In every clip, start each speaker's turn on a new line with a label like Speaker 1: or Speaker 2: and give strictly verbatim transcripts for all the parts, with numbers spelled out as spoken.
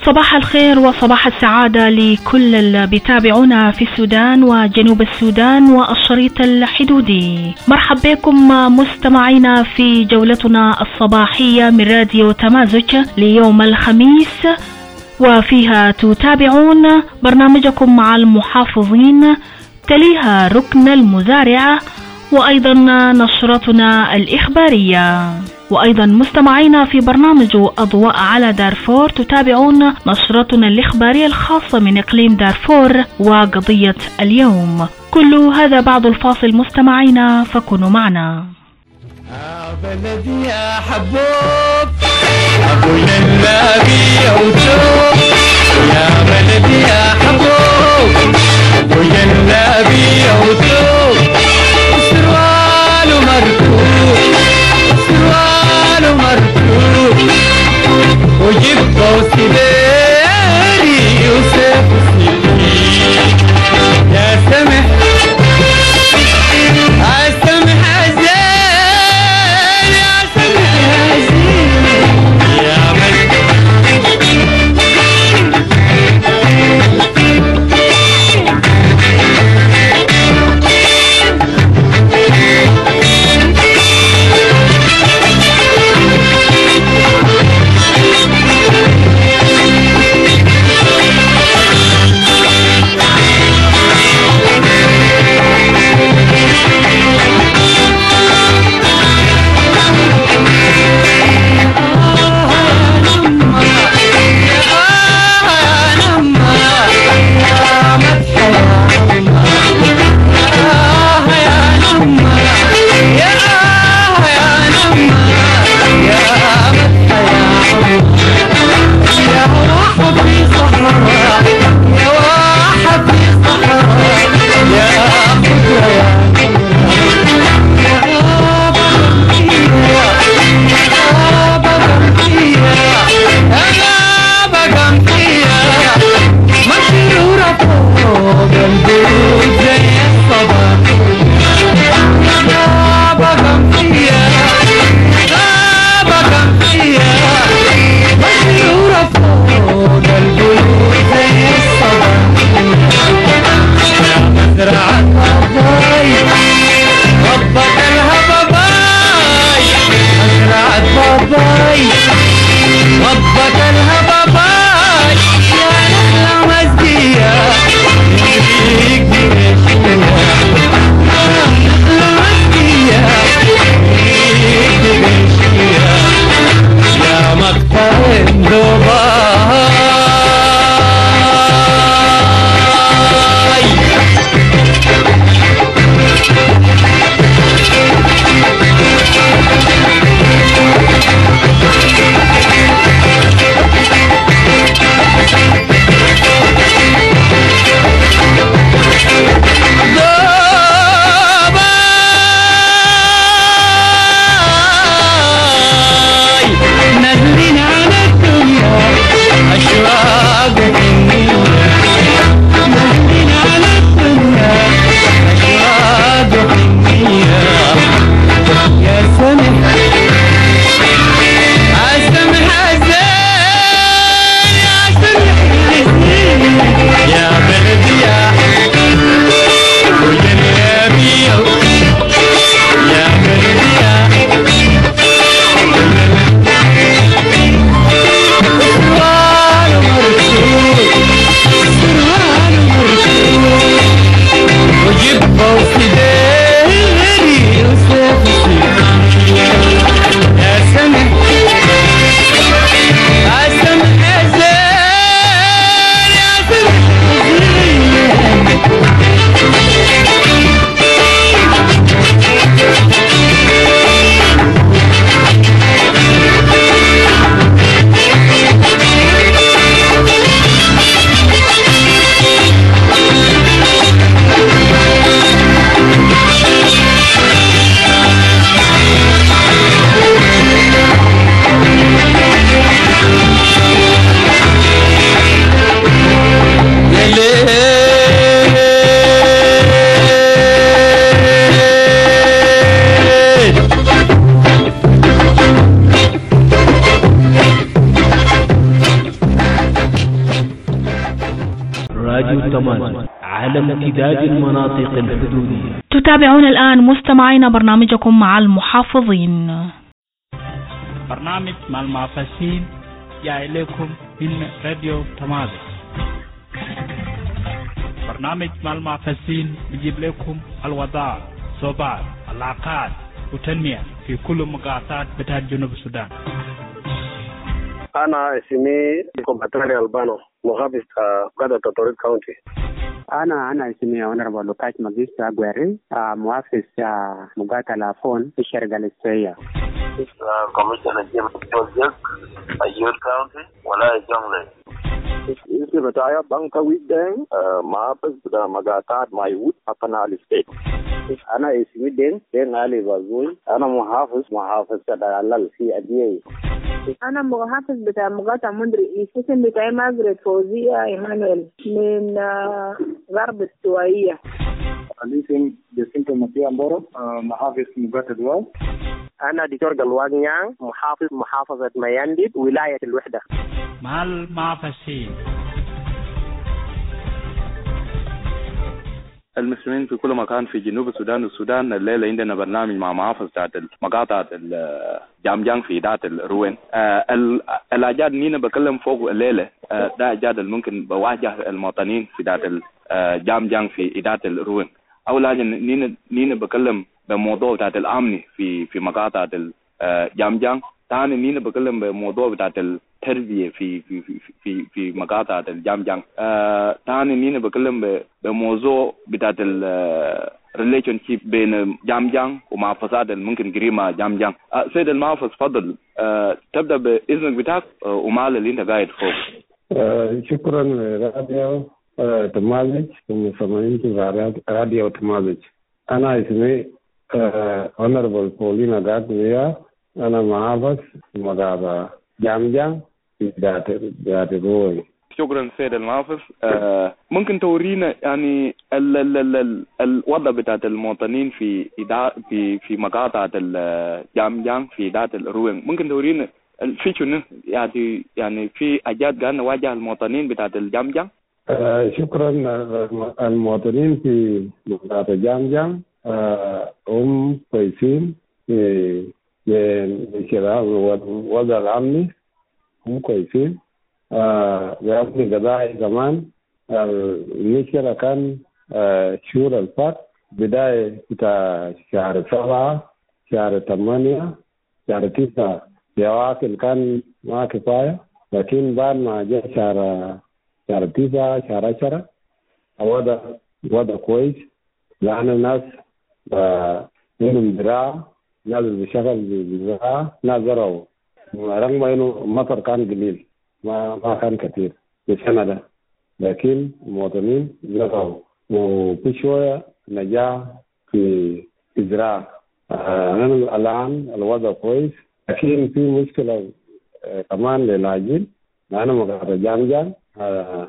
Speaker 1: صباح الخير وصباح السعادة لكل اللي بيتابعونا في السودان وجنوب السودان والشريط الحدودي. مرحب بكم مستمعينا في جولتنا الصباحية من راديو تمازج ليوم الخميس، وفيها تتابعون برنامجكم مع المحافظين، تليها ركن المزارع، وأيضا نشرتنا الإخبارية. وأيضا مستمعينا في برنامج أضواء على دارفور تتابعون نشرتنا الإخبارية الخاصة من إقليم دارفور وقضية اليوم. كل هذا بعد الفاصل مستمعينا، فكونوا معنا.
Speaker 2: يا بلدي يا حبوب أبو ينابي أوتوب، يا بلدي يا حبوب أبو ينابي أوتوب، سروال مركوب سروال مركوب، وجيب قوسي بيري يوسف سيدي، يا سمح يا سمح
Speaker 3: تماز على امتداد المناطق الحدودية.
Speaker 1: تتابعون الآن مستمعين برنامجكم مع المحافظين.
Speaker 4: برنامج مع المحافظين جاء إليكم من راديو تماز. برنامج مع المحافظين بيجيب لكم الوضع، صوبات، العلاقات وتنمية في كل مقاطعات بتاع جنوب السودان.
Speaker 5: أنا اسمي كومباتري ألبانو، محافظ قادة تطوريد كاونتي.
Speaker 6: أنا أنا اسمي أونربل لوكاش ماجيستا أغويري، محافظ مقاطعة لافون في الشرق الاستوائية.
Speaker 7: كوميشنر جيم بروجيكت أيود كاونتي ولا جونغلي.
Speaker 5: اسمي بتاعي بانكا ويدين، محافظ بتاع مقاطعة مايوود أبناء الستيت. أنا اسمي دين دين علي بازوي، أنا محافظ محافظ كدالال في أديي.
Speaker 8: أنا محافظ بتاع مقاطعة مندري، اسم بتاعي ماجريت فوزية إيمانويل من غرب السوائية.
Speaker 9: الاسم جسنتو مسيح مبارك، محافظ مقاطعة دواو.
Speaker 5: أنا دكتور قلوان نيان، محافظ محافظة ميانديد ولاية الوحدة.
Speaker 4: مع المحافظين.
Speaker 10: المسلمين في كل مكان في جنوب السودان والسودان. الليلة عندنا برنامج مع محافظ بتاعت مقاطعة الجامجان في دات الروين. آه الأجاد نينا بكلم فوق الليلة، آه ده أجاد ممكن بواجه المواطنين في دات الجامجان في دات الروين. أول حاجة نينا نينا بكلم بموضوع بتاعت الأمن في في مقاطعة الجامجان. ثاني نينا بكلم بموضوع بتاعت التربية في في في في في مقاطعة الجامجان. آه ثاني نينا بكلم بموضوع بتاعت الريليشن شيب بين جامجان ومحافظات ممكن قريبة جامجان. آه سيد المحافظ فضل، آه تبدأ بإذنك بتاعك آه ومال اللي أنت قاعد فوق.
Speaker 11: آه شكرا راديو آه تمازج ومسامعين في راديو تمازج. أنا اسمي آه Honorable Paulina Gagwea. أنا محافظ مقاطعة جامجان في ذات ذات الروي.
Speaker 10: شكرا سيد المحافظ. آه ممكن تورينا يعني ال ال ال ال الوضع بتاعت المواطنين في في في مقاطعة الجامجان في ذات الروي. ممكن تورينا في شنو يعني يعني في أجاد قاعد نواجه المواطنين بتاعت الجامجان.
Speaker 11: آه شكرا. المواطنين في مقاطعة جامجان آه هم كويسين في الشراء والوضع الأمني، هم كويسين. آه بأمن قضائي كمان. المشكلة كان آه شهور الفات، بداية بتاع شهر سبعة شهر ثمانية شهر تسعة بواكل كان ما كفاية، لكن بعد ما جاء شهر شهر تسعة شهر عشرة الوضع وضع كويس، لأن الناس عندهم زراعة، ناس بشغل بزراعة، ناس زرعوا رغم إنه مطر كان قليل ما ما كان كثير السنة ده، لكن المواطنين زرعوا وفي شوية نجاح في الزراعة. آه الآن الوضع كويس، لكن في مشكلة آه كمان للاجئين، لأن مقاطعة جامجان آه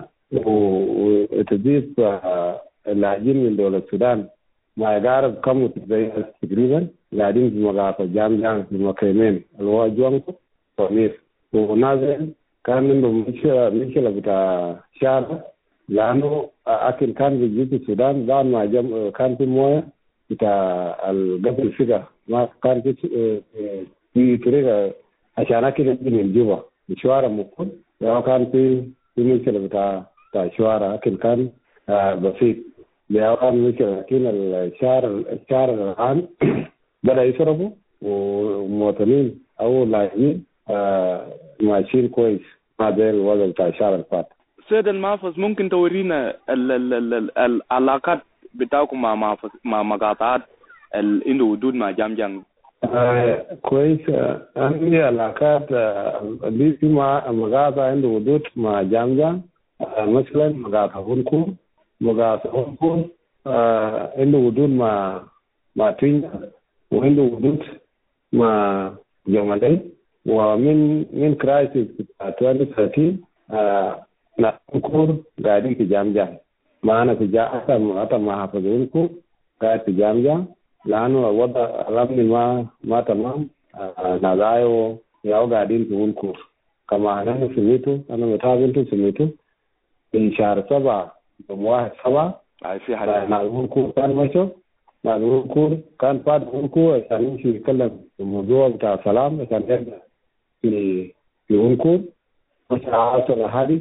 Speaker 11: وتضيف آه اللاجئين من دولة السودان ما يقارب كم تقريبا قاعدين في مقاطعة جامجان في مكيمين الواجوانكو ونيس، ونازل كان عندهم مشكلة مشكلة بتاع شارع، لأنه أكل كان بيجي السودان بعد ما جم كان في موية بتاع القبل فيها ما كان في في طريقة عشان أكل من جوا الشوارع مكون، لو كان في في مشكلة بتاع بتاع الشوارع أكل كان بسيط، لو كان مشكلة، لكن الشارع الشارع الآن بدأ يشربوا ومواطنين أو لاجئين آه ماشيين كويس. هذا الوضع بتاع الشارع الفات.
Speaker 10: سيد المحافظ ممكن تورينا ال ال ال العلاقات بتاعكم مع محافظ مع مقاطعات عنده حدود مع جامجان؟
Speaker 11: آه كويس. آه عندي علاقات اللي آه مع مقاطعة عنده حدود مع جامجان. آه مثلا مقاطعة هونكو مقاطعة هونكو آه عنده حدود مع مع توينجا، وعنده حدود مع جمالي، ومن من كرايسيس ألفين وثلاثة عشر نكور قاعدين في جامجان معنا في جا حتى حتى محافظينكم قاعد في جامجان، لأنه الوضع الأمني ما ما تمام. نزايو ياو قاعدين في ونكور. كما أنا سميته أنا متابعته سميته في شهر سبعة يوم واحد سبعة
Speaker 10: في حاجة
Speaker 11: ناس ونكور كان مشوا ناس ونكور كان فاد ونكور عشان يمشي يتكلم في الموضوع بتاع السلام عشان يبدأ في في ونكور مش عاصر حادث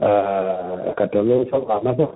Speaker 11: قتلوا سبعة نفر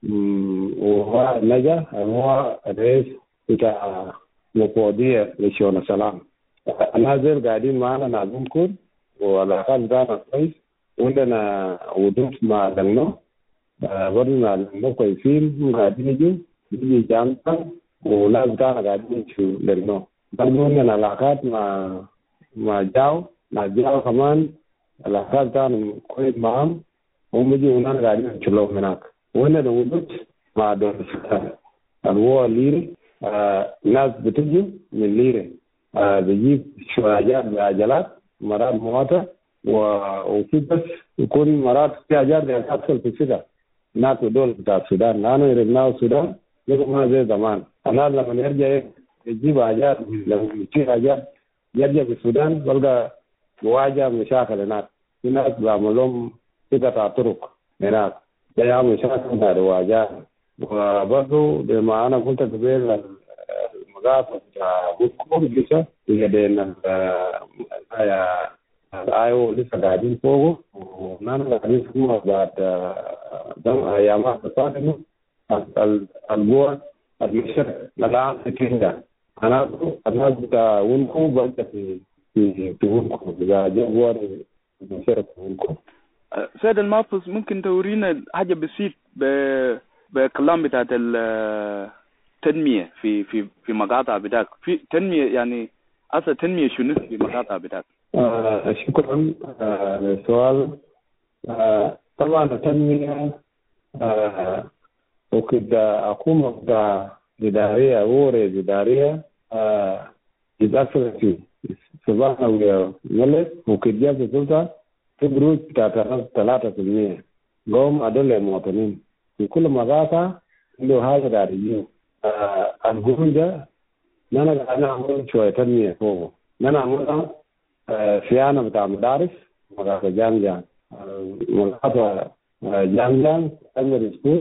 Speaker 11: وهو نجا هو الرئيس بتاع مفوضية لشؤون السلام. الناس قاعدين معنا ناس ونكور والعلاقات بتاعنا كويس وعندنا ودود مع لنو برضه مع لنو كويسين قاعدين يجوا يجي جامعة وناس بتاعنا قاعدين يشوفوا لنو برضه عندنا علاقات مع مع جاو مع جاو كمان العلاقات بتاعنا كويس معهم هم بيجوا هنا قاعدين يشوفوا هناك وعندنا ودود مع دول السودان الهو ليري ناس بتجي من ليري بيجيب شوية بعجلات مرات مواتر وفي بس يكون مرات في أجار تحصل في السودان ناس دول بتاع السودان لأنه يرجعوا السودان يقول ما زي زمان أنا لما يرجع يجيب أجار لما يجيب أجار يرجع في السودان بلقى مواجهة مشاكل هناك في ناس بعملهم قطع طرق هناك ده مشاكل هذا واجهة وبرضه لما أنا قلت قبل المقاطعة بتاع بوكور لسه يقدرنا يا الآيو لسه قاعدين فوقه ونحن قاعدين فوقه بعد دم أيامات الصادمة الجوع المشر الآن كذا أنا الناس بتاع ونكو بدأ في في في ونكو إذا جاء جوع المشر في ونكو.
Speaker 10: سيد المحافظ ممكن تورينا حاجة بسيط ب بكلام بتاعت التنمية في في في مقاطع بتاعك في تنمية يعني أصلا تنمية شنو في مقاطع بتاعك؟
Speaker 11: آه شكرا آه للسؤال. آه طبعا التنمية آه وكده أقوم بتاع إدارية أوري إدارية آه يدخل في سبعة وملك وكده في سلطة تبروز بتاع ثلاثة في المية قوم أدل المواطنين في كل مقاطع له هذا داريين آه الجون ده أنا أنا أعمل شوية تنمية فوقه أنا أعملها صيانة بتاع مدارس مدرسة جامعة مدرسة جامعة primary school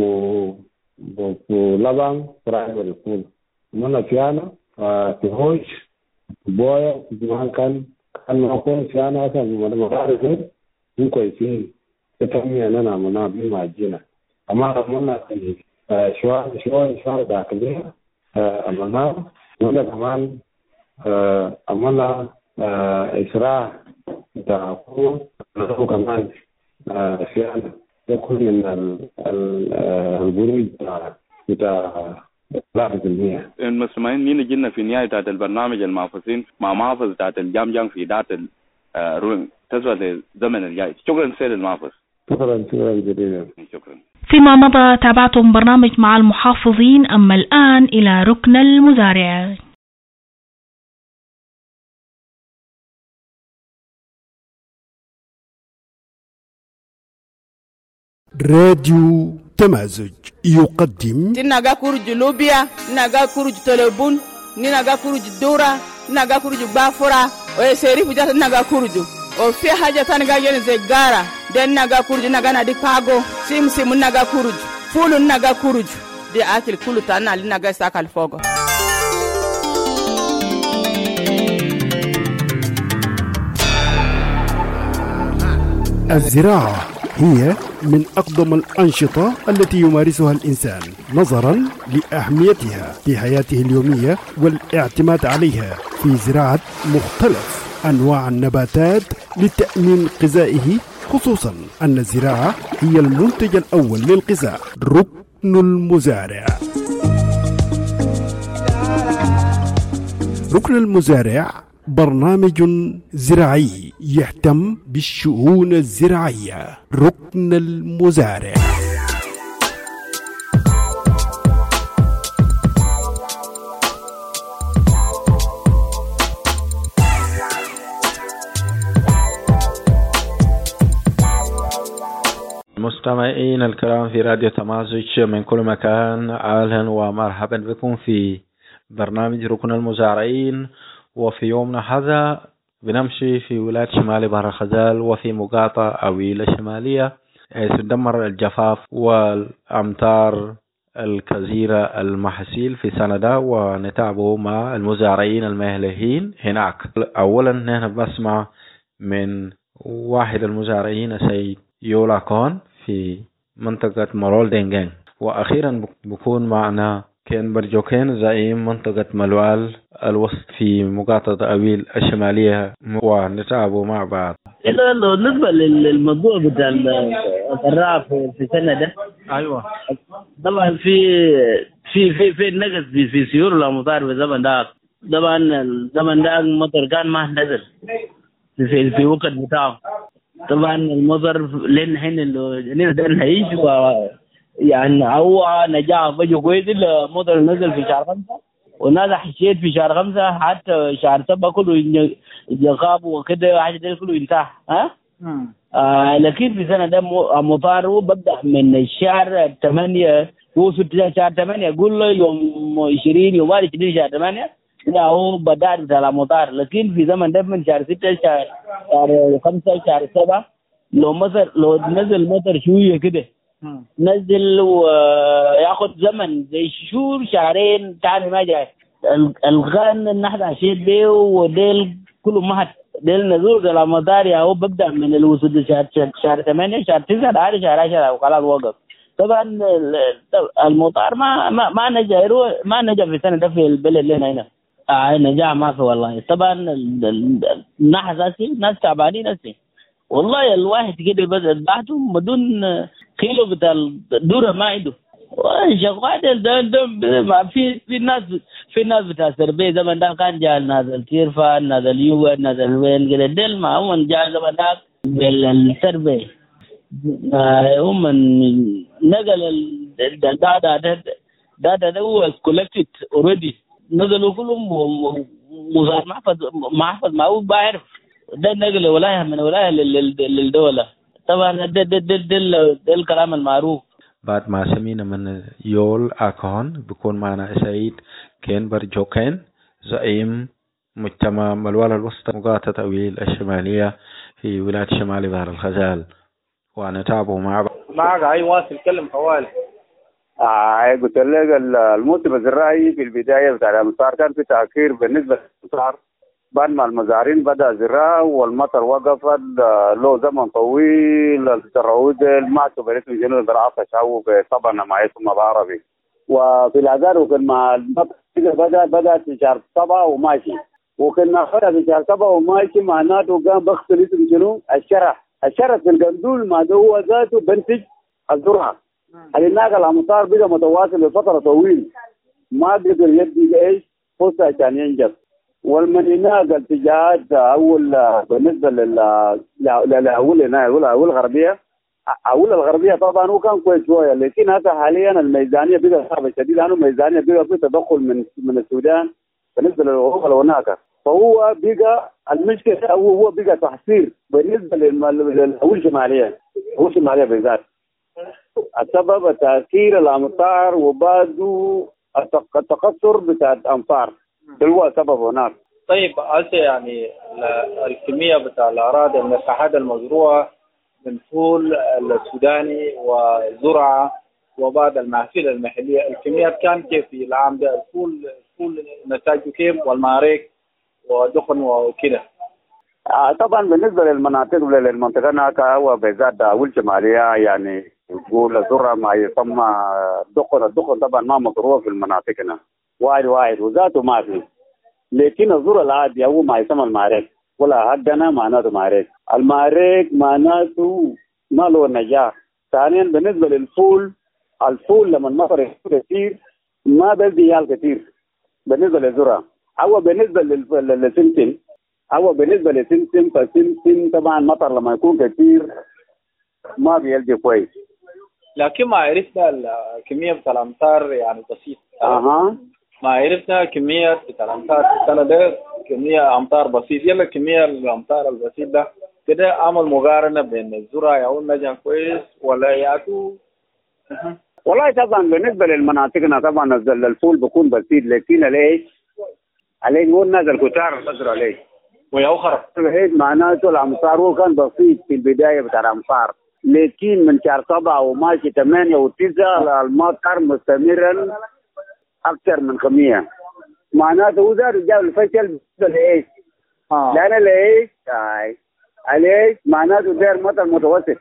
Speaker 11: ولبان primary school من صيانة في هوش بويا في كان كان نقول صيانة أصلا مدارس هم كويسين تتمي أنا عملنا بما جينا أما عملنا شوية شوية شوية داخلية عملنا ولا كمان عملنا إسراع تعقوم كمان فعلا يكون من البروج بتاع ثلاثة بالمئة.
Speaker 10: المستمعين نيجي جينا في نهاية بتاعت البرنامج المحافظين مع محافظ بتاعت الجامجان في إدارة الروين تسوى الزمن الجاي. شكرا سيد المحافظ.
Speaker 11: شكرا شكرا جزيلا.
Speaker 10: شكرا.
Speaker 1: فيما مضى تابعتم برنامج مع المحافظين، أما الآن إلى ركن المزارع.
Speaker 12: راديو تمازج يقدم
Speaker 13: تناغا كورج لوبيا ناغا كورج تلبون ناغا كورج دورا ناغا كورج بافورا ويسيري بجات ناغا كورج وفي حاجة تانغا ين زيغارا دين ناغا كورج ناغا نادي باغو سيم سيم ناغا كورج فولو ناغا كورج دي اكل كله تانا لناغا ساكال فوغو.
Speaker 12: الزراعة هي من أقدم الأنشطة التي يمارسها الإنسان نظرا لأهميتها في حياته اليومية والاعتماد عليها في زراعة مختلف أنواع النباتات لتأمين غذائه، خصوصا أن الزراعة هي المنتج الأول للغذاء. ركن المزارع. ركن المزارع برنامج زراعي يهتم بالشؤون الزراعية. ركن المزارع.
Speaker 14: مستمعين الكرام في راديو تمازج من كل مكان، أهلا ومرحبا بكم في برنامج ركن المزارعين. وفي يومنا هذا بنمشي في ولاية شمال بحر الغزال وفي مقاطعة أويلة شمالية ستدمر الجفاف والأمطار الكثيرة المحاصيل في سندا، ونتابعه مع المزارعين المهلهين هناك. أولا نحن بسمع من واحد المزارعين سيد يولا كون في منطقة مرول دينجان، وأخيرا بكون معنا كين برجوكين زعيم منطقة ملوال الوسط في مقاطعة أويل الشمالية، ونتابعه مع بعض.
Speaker 15: بالنسبة للموضوع بتاع الزراعة في سنة ده، أيوة طبعا في في في في نقص في في سيول الأمطار في الزمن ده. طبعا الزمن ده المطر كان ما نزل في في وقت بتاعه. طبعا المطر لين حين اللي ده نعيش، يعني هو نجاح بجو كويس. المطر نزل في شهر خمسة والناس حشيت في شهر خمسة، حتى شهر سبعة كله يغاب وكده، حاجة ده كله ينتهي. ها آه لكن في سنة ده مطار ببدأ من الشهر ثمانية، هو في شهر ثمانية يقول له يوم عشرين يوم عشرين شهر ثمانية لا هو بدأ بتاع مطار. لكن في زمن ده من شهر ستة شهر شهر خمسة شهر سبعة لو مطر لو نزل مطر شوية كده نزل وياخد زمن زي شهور شهرين تاني ما جاي. الغان نحن عشيت بيه وديل كله مهد ديل نزول على مطار هو ببدأ من الوصول شهر شهر ثمانية شهر تسعة شهر شهر عشرة وخلاص وقف. طبعا المطار ما ما ما نجا ما نجا في السنة ده في البلد اللي هنا. آه نجاح ما في والله. طبعا الناس اساسي ناس تعبانين اساسي والله. الواحد كده بس بعتهم بدون كيلو بتاع الدورة ما عنده شغال. ده ده في في ناس في ناس بتاع سربي زمان ده كان جاء ناس الكيرفا ناس اليوغا ناس الوين كده دل ما هم جاء زمان ده بالسربي هم نقل الداتا ده داتا ده هو collected already نزلوا كلهم مزار محفظ محفظ ما هو بعرف ده نقل ولاية من ولاية للدولة. طبعا ده ده ده ده, ده الكلام المعروف.
Speaker 14: بعد ما سمينا من يول أكون بيكون معنا سعيد كين برجوكين زعيم مجتمع ملوال الوسطى مقاطعة أويل الشمالية في ولاية شمال بحر الغزال، ونتابعه مع
Speaker 16: معك أي واصل كلم حوالي.
Speaker 5: آه قلت لك الموسم الزراعي في البداية بتاع الأمطار كان في تأخير بالنسبة للأمطار. بعد ما المزارعين بدأ الزراعة والمطر وقفت له زمن طويل الترويج المعتو برسم جنوب الزراعة تشعو طبعا ما يسمى بعربي. وفي الأذار وكان مع المطر بدأ بدأ في شهر سبعة وماشي، وكان أخرها في شهر سبعة وماشي معناته قام بخص اسم جنوب الشرح الشرح في القندول ما هو ذاته بنتج الذرة. هناك الأمطار بقى متواصل لفترة طويلة ما قدر يدي ايش فرصة عشان ينجز. والمدينة الاتجاهات أول بالنسبة لل لأول هنا أول أول الغربية أول الغربية طبعا هو كان كويس شوية، لكن هذا حاليا الميزانية بقى صعبة شديد لأنه الميزانية بقى في تدخل من من السودان بالنسبة للأوروبا وهناك. فهو بقى المشكلة هو هو بقى تحصير بالنسبة للأول الشمالية هو الشمالية بالذات. السبب تأثير الأمطار وبعده التقصر بتاع الأمطار هو سبب هناك.
Speaker 16: طيب هسه يعني الكمية بتاع الأراضي المساحات المزروعة من فول السوداني وزرعة وبعض المحاصيل المحلية الكميات كان كيف في العام ده؟ الفول الفول نتاجه كيف والماريك ودخن وكده؟
Speaker 5: آه طبعا بالنسبة للمناطق للمنطقة هناك هو بالذات أول شمالية يعني يقول الذرة ما يسمى دخن. الدخن طبعا ما مزروع في المناطق هنا واحد واحد وذاته ما في، لكن الذرة العادية هو ما يسمى الماريك ولا حدنا معناته ماريك. الماريك معناته ما له نجاح. ثانيا بالنسبة للفول الفول لما المطر يكون كثير ما بيزيال كثير بالنسبة للذرة. أو بالنسبة للسمسم أو بالنسبة للسمسم فالسمسم طبعا المطر لما يكون كثير ما بيلقى كويس.
Speaker 16: لكن ما عرفنا الكمية بتاع الأمطار يعني بسيط.
Speaker 5: أها
Speaker 16: ما عرفنا كمية بتاع الأمطار السنة ده كمية أمطار بسيط. يلا كمية الأمطار البسيط ده كده عمل مقارنة بين الذرة يعود نجاح كويس ولا يأتوا؟
Speaker 5: والله طبعا بالنسبة للمناطقنا طبعا الفول بيكون بسيط، لكن عليه عليه هو الناس الكتار بذر عليه
Speaker 16: ويأخر
Speaker 5: معناته الأمطار هو كان بسيط في البداية بتاع الأمطار،
Speaker 17: لكن من شهر سبعة وماشي ثمانية وتسعة المطر مستمرا أكثر من خمية. معناته وزارة جاب الفشل لإيش؟ آه. لأن لإيش؟ آه. ليش؟ معناته داير مطر متوسط.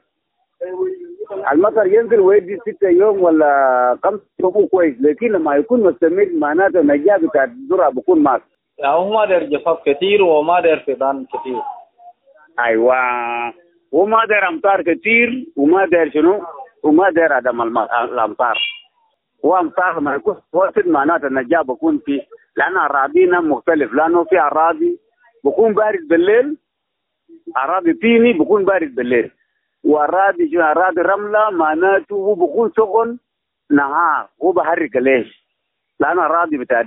Speaker 17: المطر ينزل ويدي ستة يوم ولا خمسة يوم كويس، لكن لما يكون مستمر معناته النجاة بتاع الذرة بكون ماس.
Speaker 16: يعني هو ما داير جفاف كثير وما داير فيضان كثير.
Speaker 17: أيوة، وما داير أمطار كثير وما داير شنو؟ وما داير عدم الأمطار. وأمطار لما يكون وسط معناته النجاة بكون في، لأن أراضينا مختلف، لأنه في أراضي بكون بارد بالليل، أراضي طيني بكون بارد بالليل، وأراضي شنو أراضي رملة معناته هو بكون سخن نهار، هو بحرك ليش؟ لأن أراضي بتاع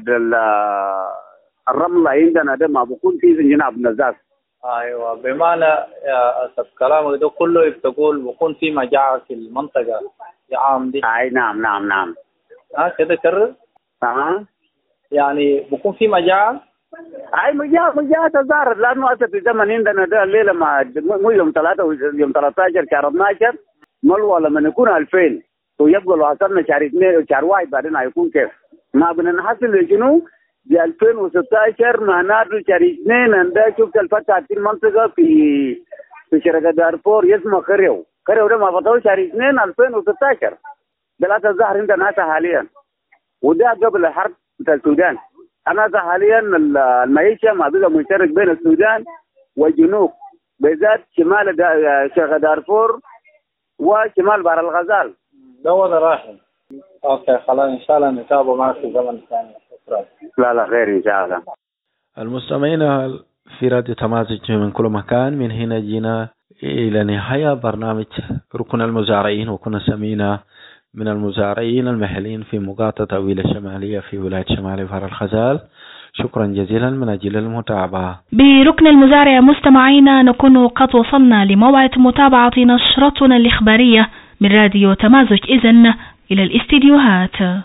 Speaker 17: الرملة عندنا ده ما بكون فيه جناب نزاز.
Speaker 16: ايوه، بمعنى يا اسف كلامك ده كله بتقول بكون في مجاعة في المنطقة يا عام دي.
Speaker 17: اي نعم نعم نعم.
Speaker 16: ها كده كرر؟
Speaker 17: اه
Speaker 16: يعني بكون في مجاعة؟
Speaker 17: اي مجاعة مجاعة تظاهرت، لأنه أسف في زمن عندنا ده الليلة ما مو يوم ثلاثة يوم ثلاثة عشر شهر اثنا عشر ملوى لما يكون ألفين ويبقى لو وصلنا شهر اثنين شهر واحد بعدين هيكون كيف؟ ما بنحصل شنو؟ ب ألفين وستة عشر معناته شهر اثنين عندها شفت الفتح في المنطقة في في شرق دارفور اسمه خريو، خريو ده ما فتحوا شهر اثنين ألفين وستة عشر ثلاثة ظهر عند ناس حاليا، وده قبل الحرب بتاع السودان. أنا حاليا المعيشة ما بقى مشترك بين السودان والجنوب بالذات شمال شرق دارفور وشمال بحر الغزال.
Speaker 16: ده وضع راحل. اوكي خلاص ان شاء الله نتابع معك في زمن ثاني.
Speaker 17: لا لا خير إن شاء الله.
Speaker 14: المستمعين في راديو تمازج من كل مكان، من هنا جينا إلى نهاية برنامج ركن المزارعين، وكنا سمينا من المزارعين المحليين في مقاطعة أويلة الشمالية في ولاية شمال بحر الغزال. شكرا جزيلا من أجل المتابعة.
Speaker 1: بركن المزارع مستمعينا نكون قد وصلنا لموعد متابعة نشرتنا الإخبارية من راديو تمازج، إذن إلى الاستديوهات.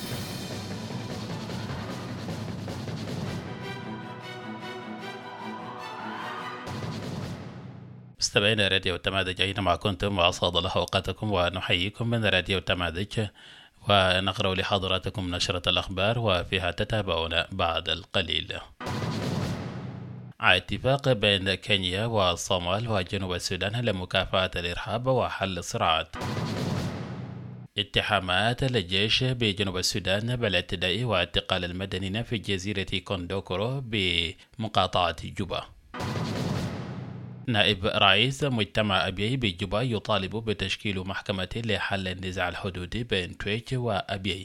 Speaker 18: مستمعينا راديو تمازج أينما كنتم، وأسعد الله أوقاتكم ونحييكم من راديو تمازج، ونقرأ لحضراتكم نشرة الأخبار وفيها تتابعون بعد القليل. اتفاق بين كينيا والصومال وجنوب السودان لمكافحة الإرهاب وحل الصراعات. اتهامات للجيش بجنوب السودان بالاعتداء واعتقال المدنيين في جزيرة كوندوكورو بمقاطعة جوبا. نائب رئيس مجتمع أبيي بجوبا يطالب بتشكيل محكمة لحل النزاع الحدودي بين تويتش وأبيي.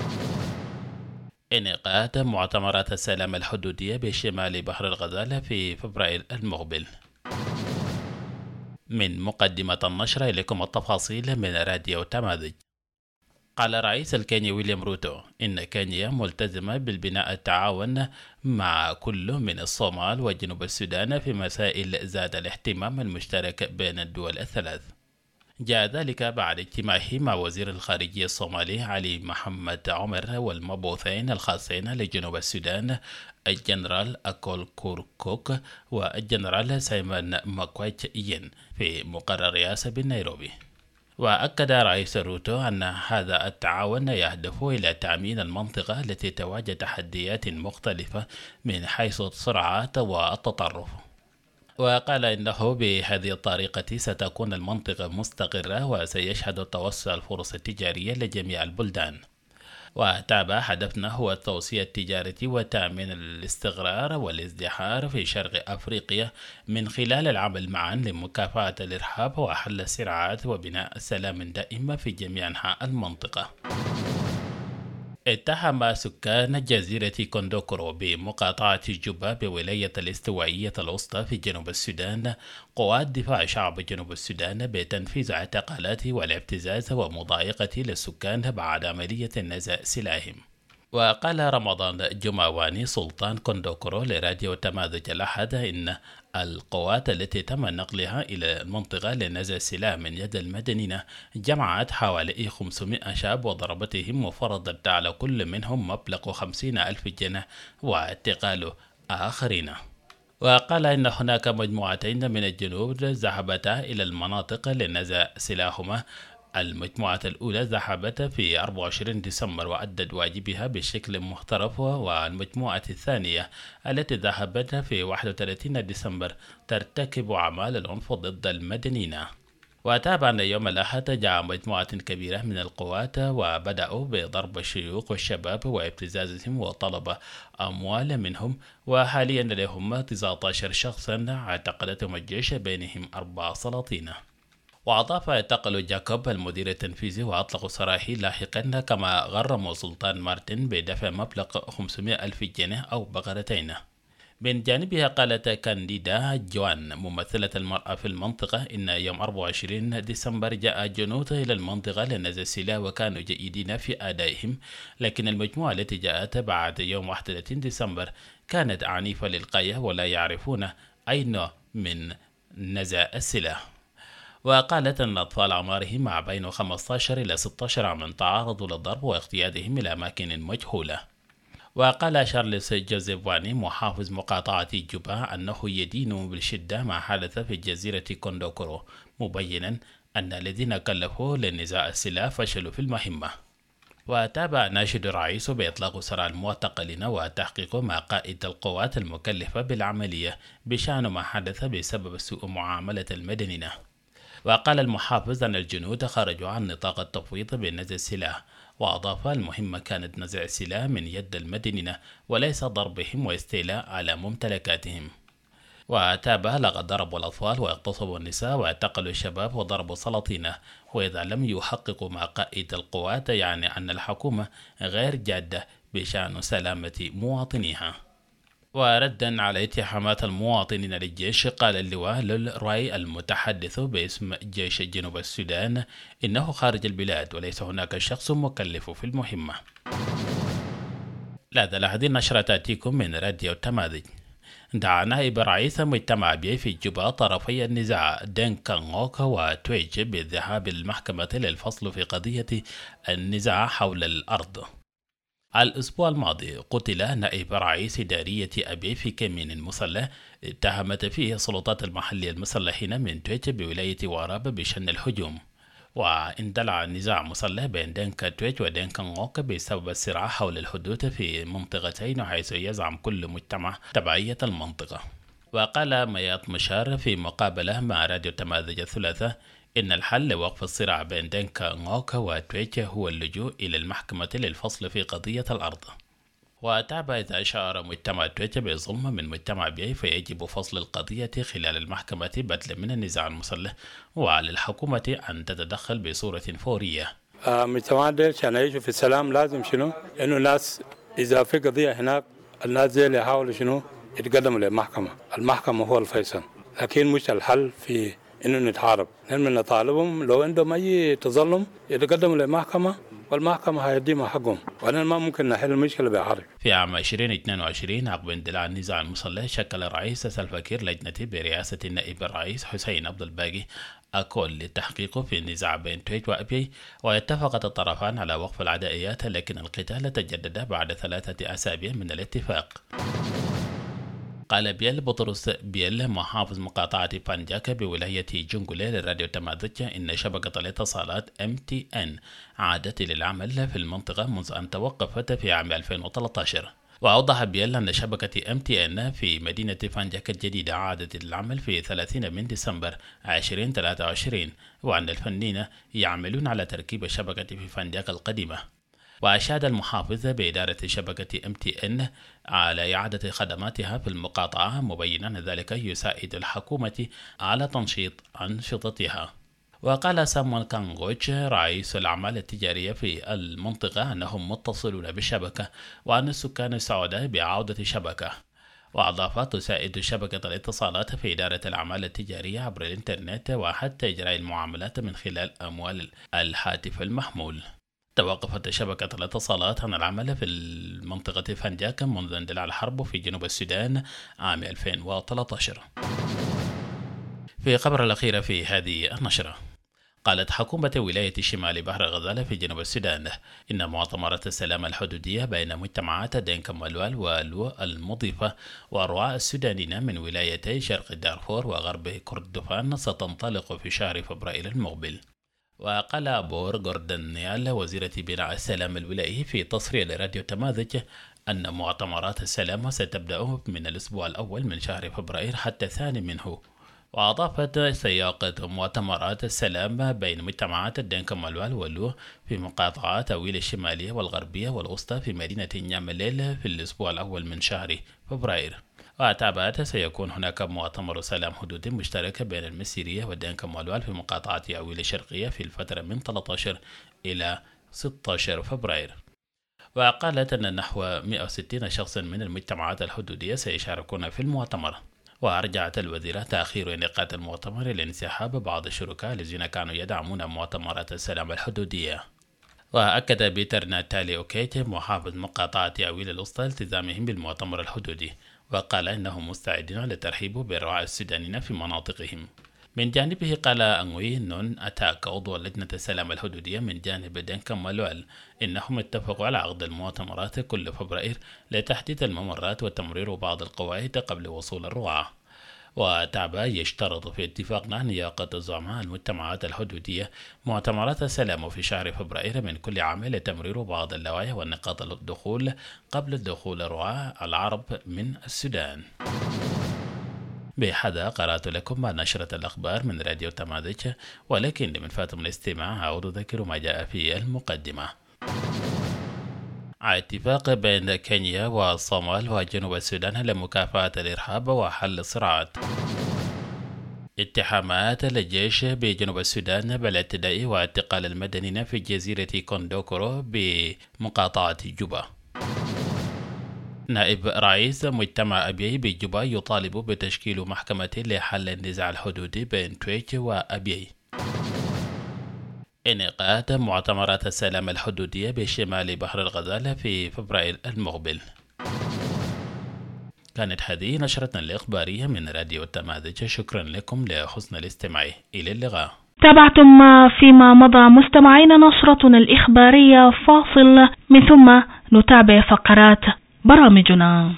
Speaker 18: انعقاد معتمرات السلام الحدودية بشمال بحر الغزال في فبراير المقبل. من مقدمة النشرة إليكم التفاصيل من راديو تمازج. قال رئيس الكيني ويليام روتو إن كينيا ملتزمة بالبناء التعاون مع كل من الصومال وجنوب السودان في مسائل ذات الاهتمام المشترك بين الدول الثلاث. جاء ذلك بعد اجتماعه مع وزير الخارجية الصومالي علي محمد عمر والمبعوثين الخاصين لجنوب السودان الجنرال أكول كوركوك والجنرال سايمون ماكويتشين في مقر الرئاسة بنيروبي. وأكد رئيس روتو أن هذا التعاون يهدف إلى تأمين المنطقة التي تواجه تحديات مختلفة من حيث الصراعات والتطرف. وقال إنه بهذه الطريقة ستكون المنطقة مستقرة وسيشهد توسع الفرص التجارية لجميع البلدان. وتابع هدفنا هو التوسيع التجاري وتأمين الاستقرار والازدهار في شرق أفريقيا من خلال العمل معا لمكافحة الإرهاب وحل الصراعات وبناء سلام دائم في جميع أنحاء المنطقة. اتهم سكان جزيرة كوندوكورو بمقاطعة جوبا بولاية الاستوائية الوسطى في جنوب السودان قوات دفاع شعب جنوب السودان بتنفيذ اعتقالات والابتزاز ومضايقة للسكان بعد عملية نزع سلاحهم. وقال رمضان جماواني سلطان كوندوكورو لراديو تمازج الأحد إن القوات التي تم نقلها إلى المنطقة لنزع السلاح من يد المدنيين جمعت حوالي خمسمائة شاب وضربتهم وفرضت على كل منهم مبلغ خمسين ألف جنيه واعتقال آخرين. وقال إن هناك مجموعتين من الجنوب ذهبتا إلى المناطق لنزع سلاحهما. المجموعة الأولى ذهبت في أربعة وعشرين ديسمبر وأدت واجبها بشكل محترف، والمجموعة الثانية التي ذهبت في واحد وثلاثين ديسمبر ترتكب أعمال العنف ضد المدنيين. وتابع أن يوم الأحد جاء مجموعة كبيرة من القوات وبدأوا بضرب الشيوخ والشباب وابتزازهم وطلب أموال منهم، وحاليا لديهم تسعة عشر شخصا اعتقلتهم الجيش بينهم أربع سلاطين. وأضاف اعتقلوا جاكوب المدير التنفيذي وأطلقوا سراحه لاحقا، كما غرموا سلطان مارتن بدفع مبلغ خمسمائة ألف جنيه أو بقرتين. من جانبها قالت كانديدا جوان ممثلة المرأة في المنطقة إن يوم أربعة وعشرين ديسمبر جاء جنود إلى المنطقة لنزع السلاح وكانوا جيدين في أدائهم، لكن المجموعة التي جاءت بعد يوم واحد وثلاثين ديسمبر كانت عنيفة للغاية ولا يعرفون أين من نزع السلاح. وقالت أن الأطفال أعمارهم ما بين خمسة عشر إلى ستة عشر عاما تعرضوا للضرب واغتيالهم إلى أماكن مجهولة. وقال شارلز جوزيف واني محافظ مقاطعة جوبا أنه يدين بالشدة ما حدث في جزيرة كوندوكورو، مبينا أن الذين كلفوا لنزاع السلاح فشلوا في المهمة. وتابع ناشد الرئيس بإطلاق سراء المعتقلين وتحقيق مع قائد القوات المكلفة بالعملية بشأن ما حدث بسبب سوء معاملة المدنيين. وقال المحافظ أن الجنود خرجوا عن نطاق التفويض بنزع السلاح، وأضاف المهمة كانت نزع السلاح من يد المدنيين وليس ضربهم واستيلاء على ممتلكاتهم. وتابع لقد ضربوا الأطفال واغتصبوا النساء واعتقلوا الشباب وضربوا سلاطين، وإذا لم يحققوا مع قائد القوات يعني أن الحكومة غير جادة بشأن سلامة مواطنيها. وردا على اتهامات المواطنين للجيش، قال اللواء للرأي المتحدث باسم جيش جنوب السودان إنه خارج البلاد وليس هناك شخص مكلف في المهمة. لا هذه النشرة تأتيكم من راديو تماذج. دعا نائب رئيس مجتمع بي في جوبا طرفي النزاع دينكانغوك وتويج بالذهاب للمحكمة للفصل في قضية النزاع حول الأرض. الأسبوع الماضي قتل نائب رئيس دارية أبي في كمين مسلح اتهمت فيه السلطات المحلية المسلحين من تويتش بولاية واراب بشن الهجوم. واندلع نزاع مسلح بين دينكا تويتش ودينكانغوك بسبب الصراع حول الحدود في منطقتين، حيث يزعم كل مجتمع تبعية المنطقة. وقال ميات مشار في مقابلة مع راديو تماذج الثلاثاء إن الحل لوقف الصراع بين دينكانغوك وتويتش هو اللجوء إلى المحكمة للفصل في قضية الأرض. وتابع إذا أشار مجتمع تويتش بظلم من مجتمع بي فيجب فصل القضية خلال المحكمة بدلا من النزاع المسلح، وعلى الحكومة أن تتدخل بصورة فورية.
Speaker 19: آه مجتمع ديل عشان يعيشوا في السلام لازم شنو؟ إنه الناس إذا في قضية هناك الناس زي اللي يحاولوا شنو؟ يتقدموا للمحكمة، المحكمة هو الفيصل، لكن مش الحل في إنه نتحارب. نحن نطالبهم لو عندهم أي تظلم يتقدموا للمحكمة والمحكمة هيديهم حقهم، وأنا ما ممكن نحل المشكلة بحرب.
Speaker 18: في عام ألفين واثنين وعشرين عقب اندلاع النزاع المسلح شكل الرئيس سلفا كير لجنة برئاسة النائب الرئيس حسين عبد الباقي أكول للتحقيق في النزاع بين تويتش وأبي، واتفقت الطرفان على وقف العدائيات، لكن القتال تجدد بعد ثلاثة أسابيع من الاتفاق. قال بيل بطرس بيل محافظ مقاطعة بانجاك بولاية جونغولي للراديو تماذج إن شبكة الاتصالات إم تي إن عادت للعمل في المنطقة منذ أن توقفت في عام ألفين وثلاثة عشر. وأوضح بيل أن شبكة إم تي إن في مدينة بانجاك الجديدة عادت للعمل في ثلاثين من ديسمبر ألفين وثلاثة وعشرين، وأن الفنيين يعملون على تركيب الشبكة في بانجاك القديمة. وأشاد المحافظ بإدارة شبكة إم تي إن على إعادة خدماتها في المقاطعة، مبينا أن ذلك يساعد الحكومة على تنشيط أنشطتها. وقال سامويل كانغوتش رئيس الأعمال التجارية في المنطقة أنهم متصلون بالشبكة وأن السكان سعداء بعودة الشبكة. وأضاف تساعد شبكة الاتصالات في إدارة الأعمال التجارية عبر الإنترنت وحتى إجراء المعاملات من خلال أموال الهاتف المحمول. توقفت شبكة الاتصالات عن العمل في المنطقة فانجاك منذ اندلاع الحرب في جنوب السودان عام ألفين وثلاثة عشر. في خبر الأخير في هذه النشرة، قالت حكومة ولاية شمال بحر الغزال في جنوب السودان إن مؤتمرات السلام الحدودية بين مجتمعات دينكا مالوال والو المضيفة وأرواع السودانيين من ولايتي شرق دارفور وغرب كردفان ستنطلق في شهر فبراير المقبل. وقال بور جوردن نيال وزيرة بناء السلام الولائي في تصريح لراديو تماذج أن مؤتمرات السلام ستبدأ من الأسبوع الأول من شهر فبراير حتى الثاني منه. وأضافت سياقة مؤتمرات السلام بين مجتمعات الدنكا مالوال والو في مقاطعات أويل الشمالية والغربية والوسطى في مدينة نيامليل في الأسبوع الأول من شهر فبراير. وتابعت سيكون هناك مؤتمر سلام حدودي مشترك بين المسيرية والدنكا مالوال في مقاطعة أويل الشرقية في الفترة من ثلاثة عشر إلى ستة عشر فبراير. وقالت أن نحو مئة وستين شخصا من المجتمعات الحدودية سيشاركون في المؤتمر. وأرجعت الوزيرة تأخير انعقاد المؤتمر لانسحاب بعض الشركاء الذين كانوا يدعمون مؤتمرات السلام الحدودية. وأكد بيتر ناتالي أوكيت محافظ مقاطعة أويل الوسطى التزامهم بالمؤتمر الحدودي، وقال إنهم مستعدين للترحيب برعاة السودانيين في مناطقهم. من جانبه قال أنوي نون أتاك عضو لجنة السلام الحدودية من جانب دنكا مالوال إنهم اتفقوا على عقد المؤتمرات كل فبراير لتحديد الممرات وتمرير بعض القواعد قبل وصول الرعاة. وتعبا يشترط في اتفاقنا نياقة زعماء المجتمعات الحدودية مؤتمرات السلام في شهر فبراير من كل عام لتمرير بعض اللوائح والنقاط الدخول قبل دخول الرعاة العرب من السودان. بهذا قرأت لكم نشرة الأخبار من راديو تماذج، ولكن لمن فاتم الاستماع أعود أذكر ما جاء في المقدمة. اتفاق بين كينيا والصومال وجنوب السودان لمكافحة الإرهاب وحل الصراعات. اتهامات للجيش بجنوب السودان بالاعتداء واعتقال المدنيين في جزيرة كوندوكورو بمقاطعة جوبا. نائب رئيس مجتمع أبيي بجوبا يطالب بتشكيل محكمة لحل النزاع الحدودي بين تويتش وأبيي. انعقاد مؤتمرات السلام الحدودية بشمال بحر الغزال في فبراير المقبل. كانت هذه نشرتنا الإخبارية من راديو التماذج، شكرا لكم لحسن الاستماع، إلى اللقاء.
Speaker 1: تابعتم فيما مضى مستمعين نشرتنا الإخبارية، فاصل من ثم نتابع فقرات برامجنا.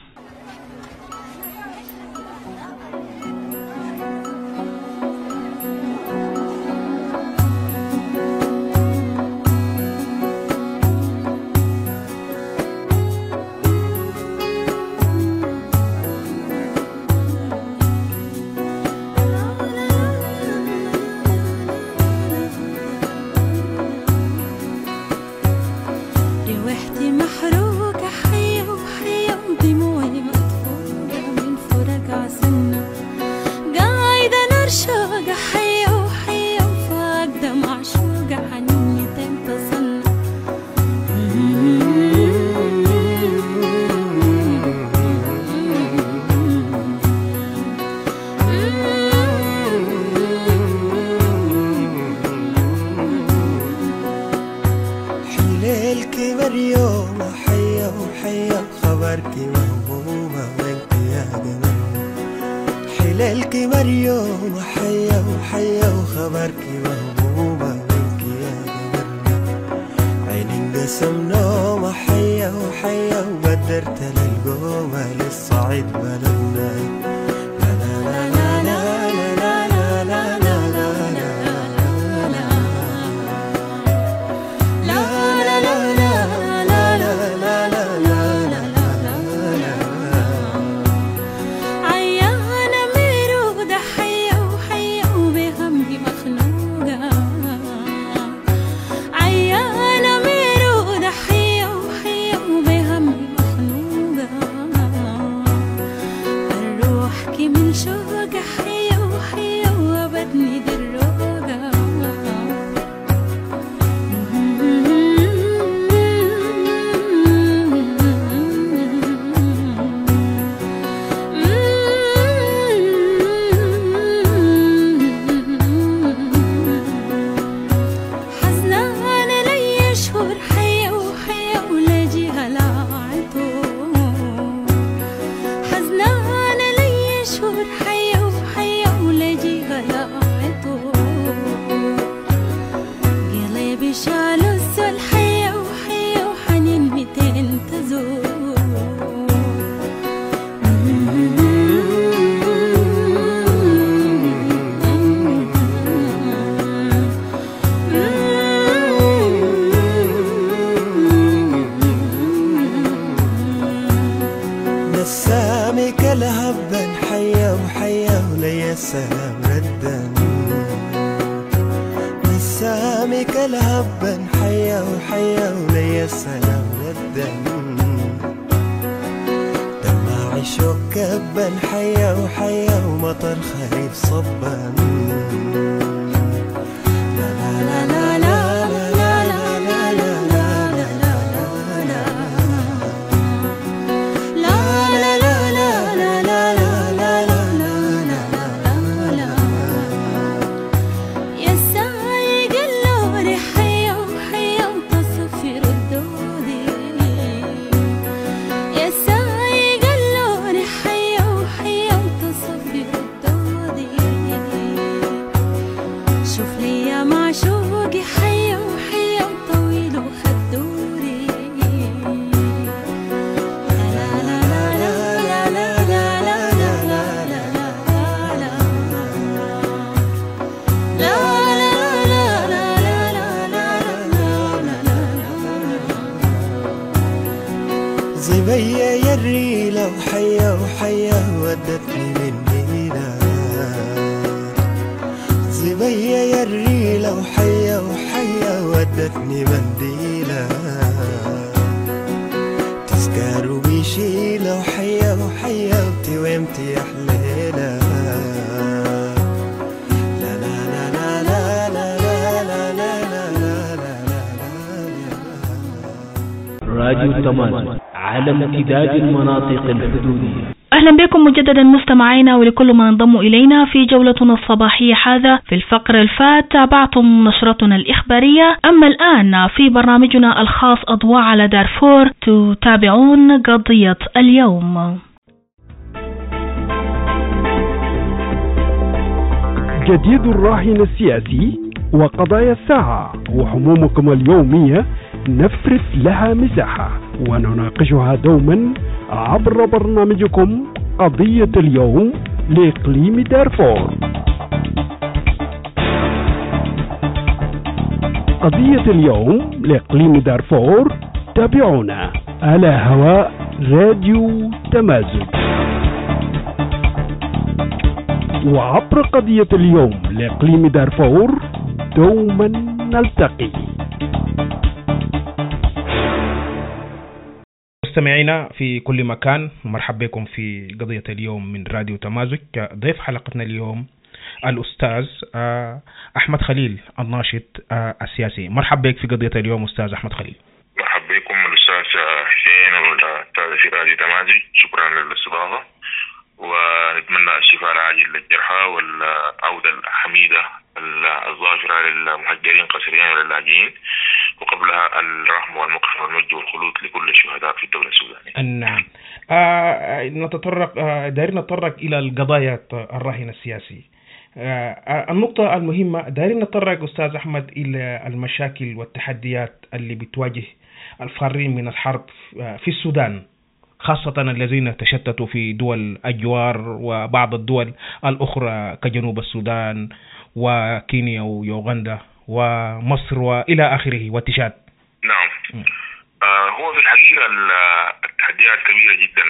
Speaker 2: نسامك لهبا حيا وحيا وليا السلام ردا نسامك لهبا حيا وحيا وليا السلام ردا دمع شوق كبا حيا وحيا ومطر خريف صبا لا لا لا لا زبية يري لو حيا وحيا ودتني من دينار زبية يري لو حيا وحيا ودتني من دينار تذكر وبيشي لو حيا وحيا وتوامتي أحلينا لا لا لا لا لا لا لا لا لا
Speaker 3: راديو تماس على امتداد المناطق الحدودية.
Speaker 1: أهلا بكم مجددا مستمعينا ولكل من انضموا إلينا في جولتنا الصباحية. هذا في الفقر الفات تابعتم نشرتنا الإخبارية، أما الآن في برنامجنا الخاص أضواء على دارفور تتابعون قضية اليوم.
Speaker 12: جديد الراهن السياسي وقضايا الساعة وحمومكم اليومية نفرد لها مساحة ونناقشها دوما عبر برنامجكم قضية اليوم لإقليم دارفور. قضية اليوم لإقليم دارفور تابعونا على هواء راديو تمازج، وعبر قضية اليوم لإقليم دارفور دوما نلتقي.
Speaker 20: مستمعينا في كل مكان، مرحبا بكم في قضية اليوم من راديو تمازج. ضيف حلقتنا اليوم الأستاذ أحمد خليل الناشط السياسي. مرحبا بك في قضية اليوم أستاذ أحمد خليل.
Speaker 7: مرحبا بكم الأستاذ حسين والأستاذ في راديو تمازج، شكرا للاستضافة ونتمنى الشفاء العاجل للجرحى والعودة الحميدة الظافرة للمهجرين قسريين واللاجئين، وقبلها الرحم والمغفرة والمجد والخلود لكل الشهداء في الدولة السودانية.
Speaker 20: نعم. آه نتطرق آه دايرين نتطرق إلى القضايا الراهن السياسي. آه النقطة المهمة دايرين نتطرق أستاذ أحمد إلى المشاكل والتحديات اللي بتواجه الفارين من الحرب في السودان، خاصة الذين تشتتوا في دول الجوار وبعض الدول الأخرى كجنوب السودان وكينيا ويوغندا ومصر وإلى آخره وتشاد.
Speaker 7: نعم. آه هو في الحقيقة التحديات كبيرة جدا.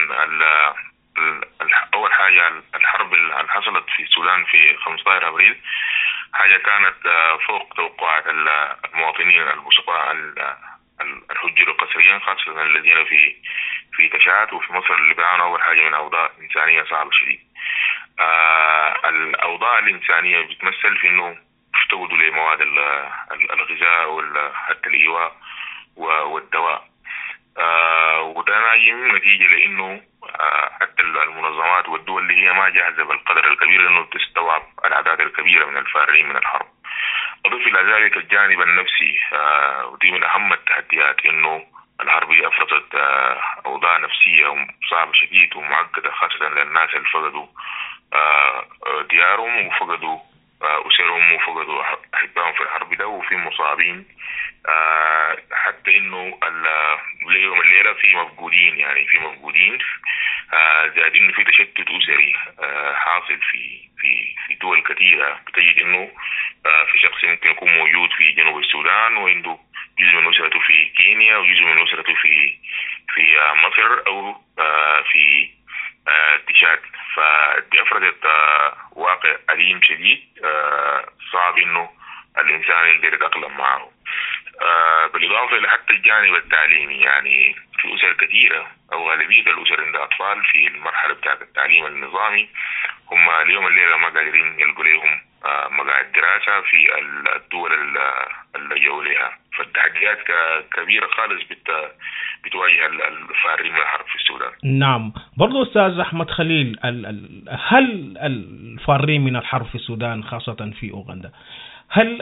Speaker 7: أول حاجة الحرب اللي حصلت في السودان في خمسة عشر أبريل حاجة كانت فوق توقعات المواطنين البسطاء الهجروا قسريا، خاصة الذين في في تشاد وفي مصر اللي بيعانوا أول حاجة من أوضاع إنسانية صعبة شديد. آه الأوضاع الإنسانية بتمثل في إنه افتقدوا لمواد الغذاء وحتى الإيواء والدواء، آه وده ناجم نتيجة لأنه آه حتى المنظمات والدول اللي هي ما جاهزة بالقدر الكبير إنه تستوعب الأعداد الكبيرة من الفارين من الحرب. أضيف إلى ذلك الجانب النفسي، آه ودي من أهم التحديات، إنه الحرب أفرزت آه أوضاع نفسية صعبة شديد ومعقدة، خاصة للناس اللي فقدوا آه ديارهم وفقدوا آه أسرهم وفقدوا أحبائهم في الحرب ده، وفي مصابين، آه حتى إنه اليوم الليلة في مفقودين، يعني في مفقودين آه زائد إنه في تشتت أسري آه حاصل في في في دول كثيرة. بتجد إنه آه في شخص ممكن يكون موجود في جنوب السودان وعنده جزء من أسرته في كينيا وجزء من أسرته في في آه مصر أو آه في تشاد. فدي أفرضت واقع أليم شديد صعب إنه الإنسان يقدر يتأقلم معه. بالإضافة إلى حتى الجانب التعليمي، يعني في أسر كثيرة أو غالبية الأسر عندها أطفال في المرحلة بتاعة التعليم النظامي هم اليوم الليلة ما قادرين يلقوا لهم مقاعد دراسة في الدول اللي جولها. فالتحديات كبيرة خالص بتواجه الفارين من الحرب في السودان.
Speaker 20: نعم، برضو أستاذ أحمد خليل، هل الفارين من الحرب في السودان خاصة في أوغندا هل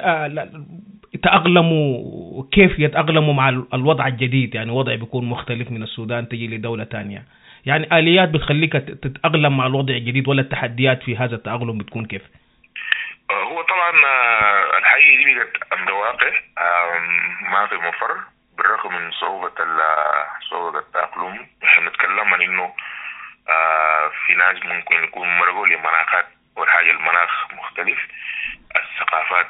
Speaker 20: تأقلموا، كيف يتأقلموا مع الوضع الجديد؟ يعني وضع بيكون مختلف من السودان تجي لدولة تانية، يعني آليات بتخليك تتأقلم مع الوضع الجديد ولا التحديات في هذا التأقلم بتكون كيف؟
Speaker 7: هو طبعا الحقيقة دي بقت أمر واقع ما في مفر، بالرغم من صعوبة صعوبة التأقلم. احنا نتكلم عن إنه في ناس ممكن يكون مرقوا لمناخات، والحاجة المناخ مختلف، الثقافات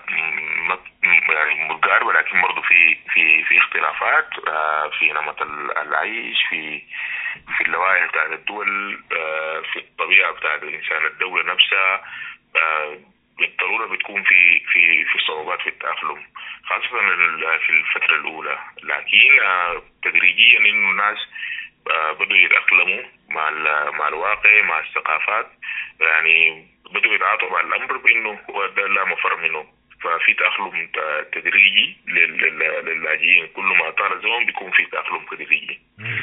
Speaker 7: يعني متقاربة، لكن برضو في في في اختلافات في نمط العيش، في في اللوائح بتاعت الدول، في الطبيعة بتاعت الإنسان، الدولة نفسها بالضرورة بتكون في في في صعوبات في التأقلم، خاصة في الفترة الأولى. لكن تدريجيا إنه الناس بدوا يتأقلموا مع مع الواقع، مع الثقافات، يعني بدوا يتعاطوا مع الأمر بأنه هو ده لا مفر منه. ففي تأقلم تدريجي للاجئين، كل ما طال الزمن بيكون في تأقلم تدريجي.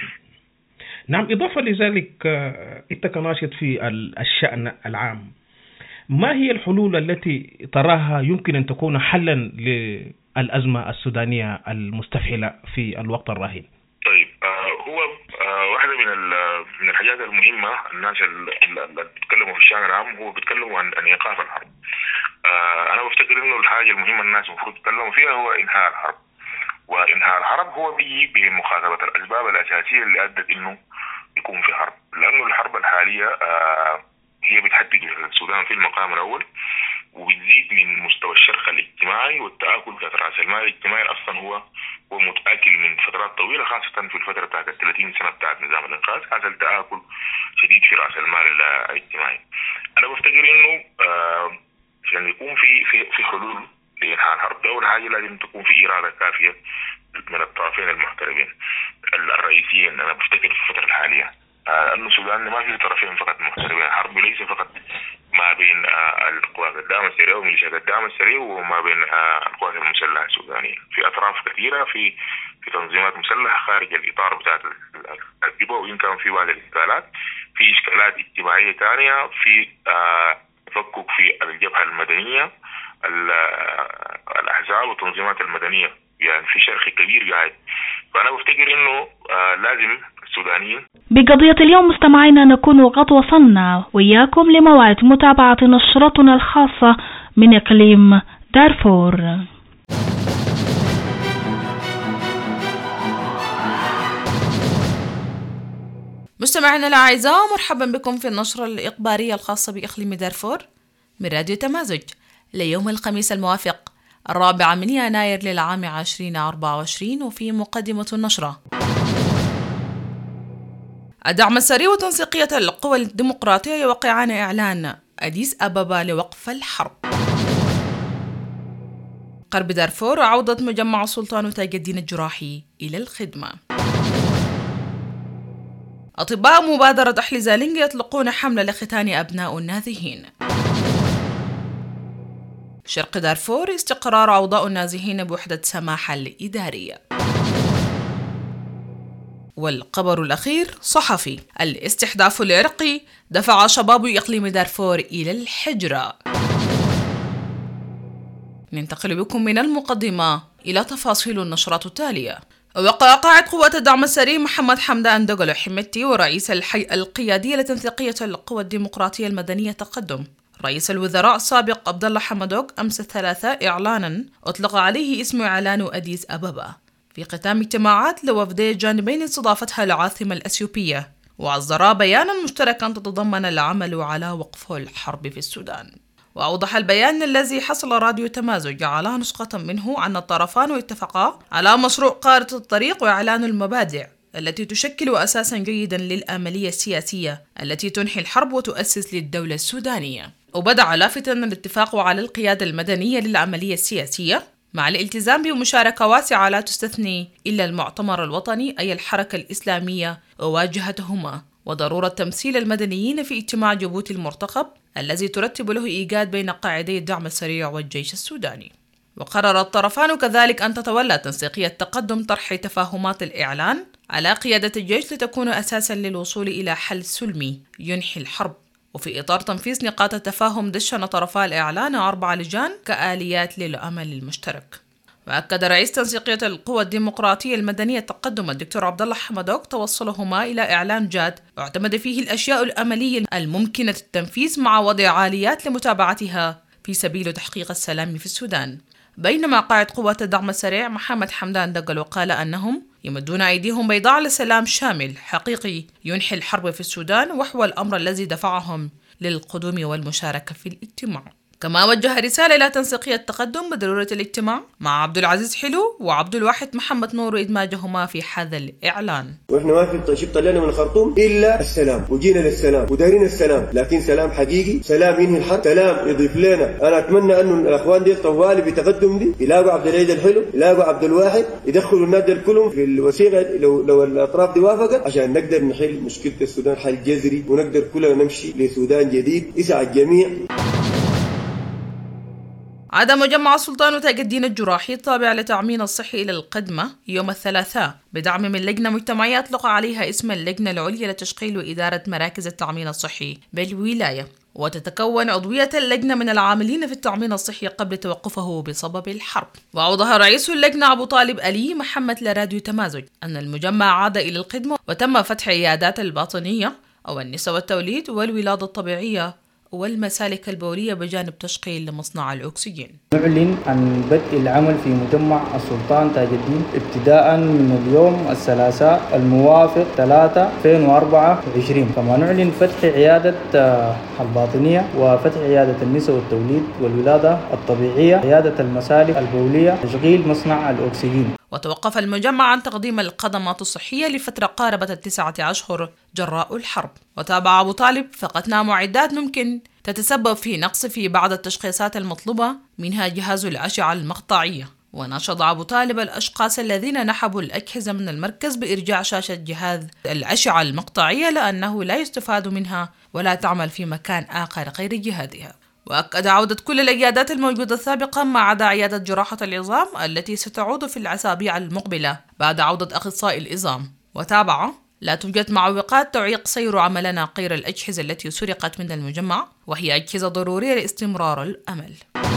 Speaker 20: نعم، إضافة لذلك أنت كناشط في الشأن العام، ما هي الحلول التي تراها يمكن أن تكون حلا للأزمة السودانية المستفحلة في الوقت الراهن؟
Speaker 7: طيب، هو واحدة من من الحاجات المهمة، الناس اللي بيتكلموا في الشأن العام هو بيتكلموا عن عن إيقاف الحرب. أنا بفتكر إنه الحاجة المهمة الناس المفروض يتكلموا فيها هو إنهاء الحرب، وإنهاء الحرب هو بيجي بمخاطبة الأسباب الأساسية اللي أدت إنه يكون في حرب، لأنه الحرب الحالية هي بتحدد السودان في المقام الأول، وبتزيد من مستوى الشرخ الاجتماعي والتآكل بتاعت رأس المال الاجتماعي. أصلا هو هو متآكل من فترات طويلة، خاصة في الفترة بتاعت الثلاثين سنة بتاعت نظام الإنقاذ، هذا التآكل شديد في رأس المال الاجتماعي. أنا بفتكر إنه عشان يكون في في في حلول لإنهاء الحرب، أول حاجة لازم تكون في إرادة كافية من الطرفين المحترمين الرئيسيين. أنا بفتكر في الفترة الحالية أن السودان ما فيه طرفين فقط محترمين، الحرب ليس فقط ما بين القوات الدعم السريع وميليشيات الدعم السريع وما بين القوات المسلحة السودانية، في أطراف كثيرة، في في تنظيمات مسلحة خارج الإطار بتاع الجبهة، وإن كان في بعض الإشكالات، في إشكالات اجتماعية ثانية، في تفكك في الجبهة المدنية، الأحزاب والتنظيمات المدنية، يعني في شرخ كبير قاعد. فأنا بفتكر إنه لازم السودانيين.
Speaker 1: بقضية اليوم مستمعينا نكون قد وصلنا وإياكم لموعد متابعة نشرتنا الخاصة من إقليم دارفور.
Speaker 2: مستمعينا الأعزاء، مرحبا بكم في النشرة الإخبارية الخاصة بإقليم دارفور من راديو تمازج ليوم الخميس الموافق الرابع من يناير للعام عشرين أربعة وعشرين. وفي مقدمة النشرة: الدعم السريع وتنسيقية القوى الديمقراطية يوقعان إعلان أديس أبابا لوقف الحرب. غرب دارفور، عودة مجمع السلطان تاج الدين الجراحي إلى الخدمة. أطباء مبادرة أحلى زالينغ يطلقون حملة لختان أبناء النازحين. شرق دارفور، استقرار أوضاع النازحين بوحدة سماحة الإدارية. والخبر الأخير صحفي: الاستحداث العرقي دفع شباب إقليم دارفور إلى الحجرة. ننتقل بكم من المقدمة إلى تفاصيل النشرات التالية. وقع قائد قوات الدعم السريع محمد حمدان دقلو حمتي ورئيس الحي القيادي لتنسيقية القوى الديمقراطية المدنية تقدم رئيس الوزراء السابق عبد الله حمدوك أمس الثلاثاء إعلانا أطلق عليه اسم إعلان أديس أبابا في ختام اجتماعات لوفدي جانبين استضافتها العاصمة الأثيوبية، وأصدرا بيانا مشتركا تتضمن العمل على وقف الحرب في السودان. وأوضح البيان الذي حصل راديو تمازج على نسخة منه أن الطرفان اتفقا على مشروع خارطة الطريق وإعلان المبادئ التي تشكل أساسا جيدا للآملية السياسية التي تنحي الحرب وتؤسس للدولة السودانية. وبدأ لافتا الاتفاق على القيادة المدنية للعملية السياسية مع الالتزام بمشاركة واسعة لا تستثني إلا المعتمر الوطني أي الحركة الإسلامية وواجهتهما، وضرورة تمثيل المدنيين في اجتماع جيبوتي المرتقب الذي ترتب له إيجاد بين قاعدي الدعم السريع والجيش السوداني. وقرر الطرفان كذلك أن تتولى تنسيقية التقدم طرح تفاهمات الإعلان على قيادة الجيش لتكون أساسا للوصول إلى حل سلمي ينحي الحرب. وفي إطار تنفيذ نقاط التفاهم دشن طرفا الإعلان أربع لجان كآليات للأمل المشترك. وأكد رئيس تنسيقية القوى الديمقراطية المدنية التقدم الدكتور عبد الله حمدوك توصلهما إلى إعلان جاد اعتمد فيه الأشياء الأملية الممكنة التنفيذ مع وضع آليات لمتابعتها في سبيل تحقيق السلام في السودان. بينما قائد قوات الدعم السريع محمد حمدان دقل وقال أنهم يمدون أيديهم بيضاء لسلام شامل حقيقي ينحي الحرب في السودان، وهو الأمر الذي دفعهم للقدوم والمشاركة في الاجتماع. كما وجه رسالة إلى تنسيقية التقدم بضرورة الاجتماع مع عبد العزيز حلو وعبد الواحد محمد نور وإدماجهما في هذا الإعلان.
Speaker 21: وإحنا ما في شيء طلعنا من الخرطوم إلا السلام، وجينا للسلام ودايرين السلام، لكن سلام حقيقي، سلام ينهي الحرب، سلام يضيف لنا. أنا أتمنى أنه الأخوان دي طوالي بتقدم دي يلاقوا عبد العزيز الحلو، يلاقوا عبد الواحد، يدخلوا الناس كلهم في الوثيقة لو لو الأطراف دي وافقت عشان نقدر نحل مشكلة السودان حل جذري، ونقدر كلنا نمشي لسودان جديد يسعى الجميع.
Speaker 2: عاد مجمع السلطان وتاج الدين الجراحي التابع لتأمين الصحي إلى القدمة يوم الثلاثاء بدعم من لجنة مجتمعية أطلق عليها اسم اللجنة العليا لتشغيل وإدارة مراكز التأمين الصحي بالولاية، وتتكون عضوية اللجنة من العاملين في التأمين الصحي قبل توقفه بسبب الحرب. وأوضح رئيس اللجنة أبو طالب علي محمد لراديو تمازج أن المجمع عاد إلى القدمة وتم فتح عيادات الباطنية أو النساء والتوليد والولادة الطبيعية والمسالك البولية بجانب تشغيل لمصنع الأكسجين.
Speaker 22: نعلن عن بدء العمل في مجمع السلطان تاج الدين ابتداء من اليوم الثلاثاء الموافق ثلاثة ألفين وأربعة وعشرين. كما نعلن فتح عيادة الباطنية وفتح عيادة النساء والتوليد والولادة الطبيعية، عيادة المسالك البولية، تشغيل مصنع الأكسجين.
Speaker 2: وتوقف المجمع عن تقديم الخدمات الصحية لفترة قاربت التسعة أشهر جراء الحرب. وتابع أبو طالب: فقدنا معدات ممكن تتسبب في نقص في بعض التشخيصات المطلوبة منها جهاز الأشعة المقطعية. ونشط أبو طالب الأشخاص الذين نحبوا الأجهزة من المركز بإرجاع شاشة جهاز الأشعة المقطعية لأنه لا يستفاد منها ولا تعمل في مكان آخر غير جهازها. وأكد عودة كل العيادات الموجودة سابقا ما عدا عيادة جراحة العظام التي ستعود في الأسابيع المقبلة بعد عودة أخصائي العظام. وتابع: لا توجد معوقات تعيق سير عملنا غير الأجهزة التي سرقت من المجمع، وهي أجهزة ضرورية لاستمرار الأمل.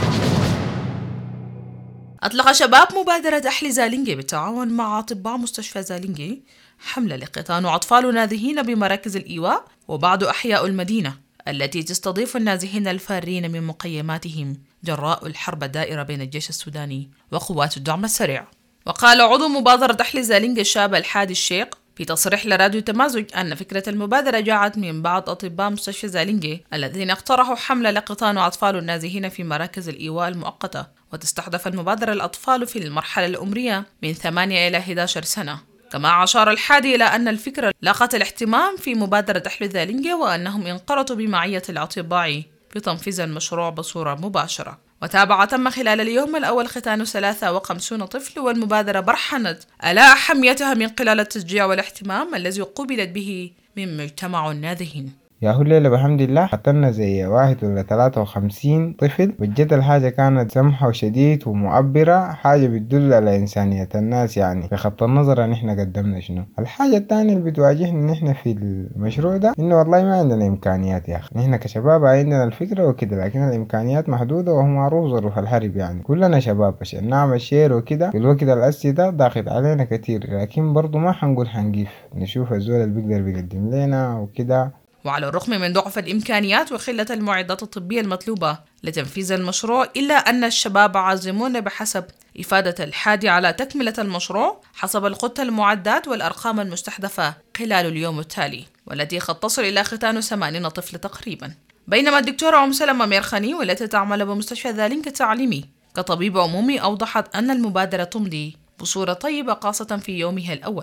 Speaker 2: أطلق شباب مبادرة أحلي زالينجي بالتعاون مع أطباء مستشفى زالينجي حملة لقطان أطفال نازحين بمراكز الإيواء وبعض أحياء المدينة التي تستضيف النازحين الفارين من مقيماتهم جراء الحرب الدائرة بين الجيش السوداني وقوات الدعم السريع. وقال عضو مبادرة أحلي زالينجي الشاب الحادي الشيخ في تصريح لراديو تمازج أن فكرة المبادرة جاءت من بعض أطباء مستشفى زالينجي الذين اقترحوا حملة لقطان أطفال النازحين في مراكز الإيواء المؤقتة، وتستهدف المبادرة الأطفال في المرحلة العمرية من ثمانية إلى إحدى عشر سنة. كما أشار الحادي إلى أن الفكرة لاقت الاهتمام في مبادرة أحلي زالينجي وأنهم انقرضوا بمعية الأطباء في تنفيذ المشروع بصورة مباشرة. وتابع تم خلال اليوم الأول ختان ثلاثة وخمسين طفل، والمبادرة برهنت على أهميتها من خلال التشجيع والاهتمام الذي قوبلت به من مجتمع النازحين.
Speaker 23: يا هو الليلة بحمد الله حطلنا زي واحد ولا ثلاثة وخمسين طفل، بجد الحاجة كانت سمحة وشديد ومعبرة، حاجة بتدل على إنسانية الناس يعني بخط النظر ان احنا قدمنا شنو. الحاجة الثانية اللي بتواجهنا ان احنا في المشروع ده انه والله ما عندنا إمكانيات يا أخي. نحن كشباب عندنا الفكرة وكده، لكن الإمكانيات محدودة، وهو معروف ظروف الحرب يعني كلنا شباب عشان نعمل شير وكده في الوقت الأسي ده ضاغط علينا كتير، لكن برضو ما حنقول حنقيف، نشوف الزول اللي بيقدر بيقدم لنا وكده.
Speaker 2: وعلى الرغم من ضعف الإمكانيات وقلة المعدات الطبية المطلوبة لتنفيذ المشروع، إلا أن الشباب عازمون بحسب إفادة الحادي على تكملة المشروع حسب الخطة المعدات والأرقام المستحدثة خلال اليوم التالي، والتي قد تصل إلى ختان ثمانين طفل تقريبا. بينما الدكتورة أم سلمة ميرخاني والتي تعمل بمستشفى زالينجي التعليمي كطبيب عمومي أوضحت أن المبادرة تمضي بصورة طيبة خاصة في يومها الأول،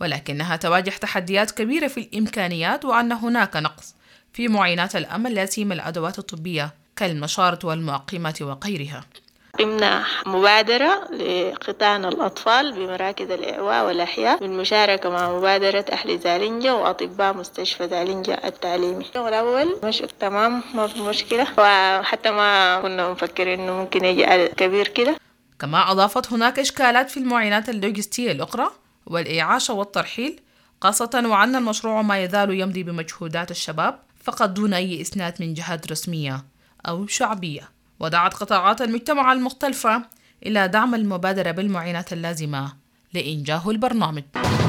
Speaker 2: ولكنها تواجه تحديات كبيرة في الإمكانيات، وأن هناك نقص في معينات الأمن لا سيما الأدوات الطبية كالمشارط والمعقمات وغيرها.
Speaker 6: قمنا مبادرة لقطاع الأطفال بمراكز الإعواء والأحياء بالمشاركة مع مبادرة أهل زالنجة وأطباء مستشفى زالنجة التعليمي. الأول مش تمام، ما في مشكلة، وحتى ما كنا مفكرين إنه ممكن يجي كبير كده.
Speaker 2: كما أضافت هناك إشكالات في المعينات اللوجستية الأخرى والإعاشة والترحيل، خاصة وأن المشروع ما يزال يمضي بمجهودات الشباب فقط دون أي إسناد من جهات رسمية أو شعبية. ودعت قطاعات المجتمع المختلفة إلى دعم المبادرة بالمعينات اللازمة لإنجاح البرنامج.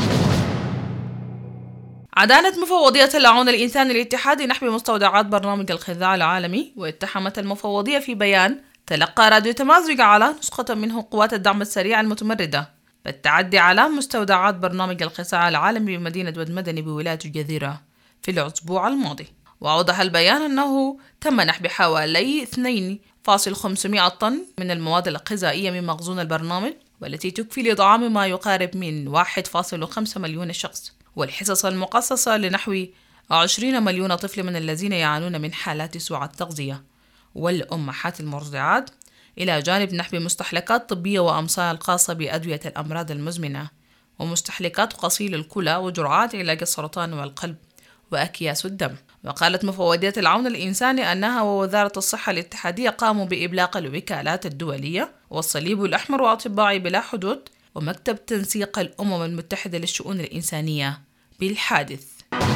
Speaker 2: عدانت مفوضية العون الإنساني الاتحادي نحو مستودعات برنامج الغذاء العالمي، واتهمت المفوضية في بيان تلقى راديو تمازج على نسخة منه قوات الدعم السريع المتمردة بالتعدي على مستودعات برنامج الغذاء العالمي بمدينة ود مدني بولاية الجزيرة في الأسبوع الماضي. وأوضح البيان أنه تم نحب حوالي اثنين فاصلة خمسمائة طن من المواد الغذائية من مخزون البرنامج، والتي تكفي لطعام ما يقارب من واحد فاصلة خمسة مليون شخص، والحصص المقصصة لنحو عشرين مليون طفل من الذين يعانون من حالات سوء التغذية والأمهات المرضعات، إلى جانب نحب مستحلكات طبية وأمصال خاصة بأدوية الأمراض المزمنة ومستحلكات غسيل الكلى وجرعات علاج السرطان والقلب وأكياس الدم. وقالت مفوضية العون الإنساني أنها ووزارة الصحة الاتحادية قاموا بإبلاغ الوكالات الدولية والصليب الأحمر وأطباء بلا حدود ومكتب تنسيق الأمم المتحدة للشؤون الإنسانية بالحادث.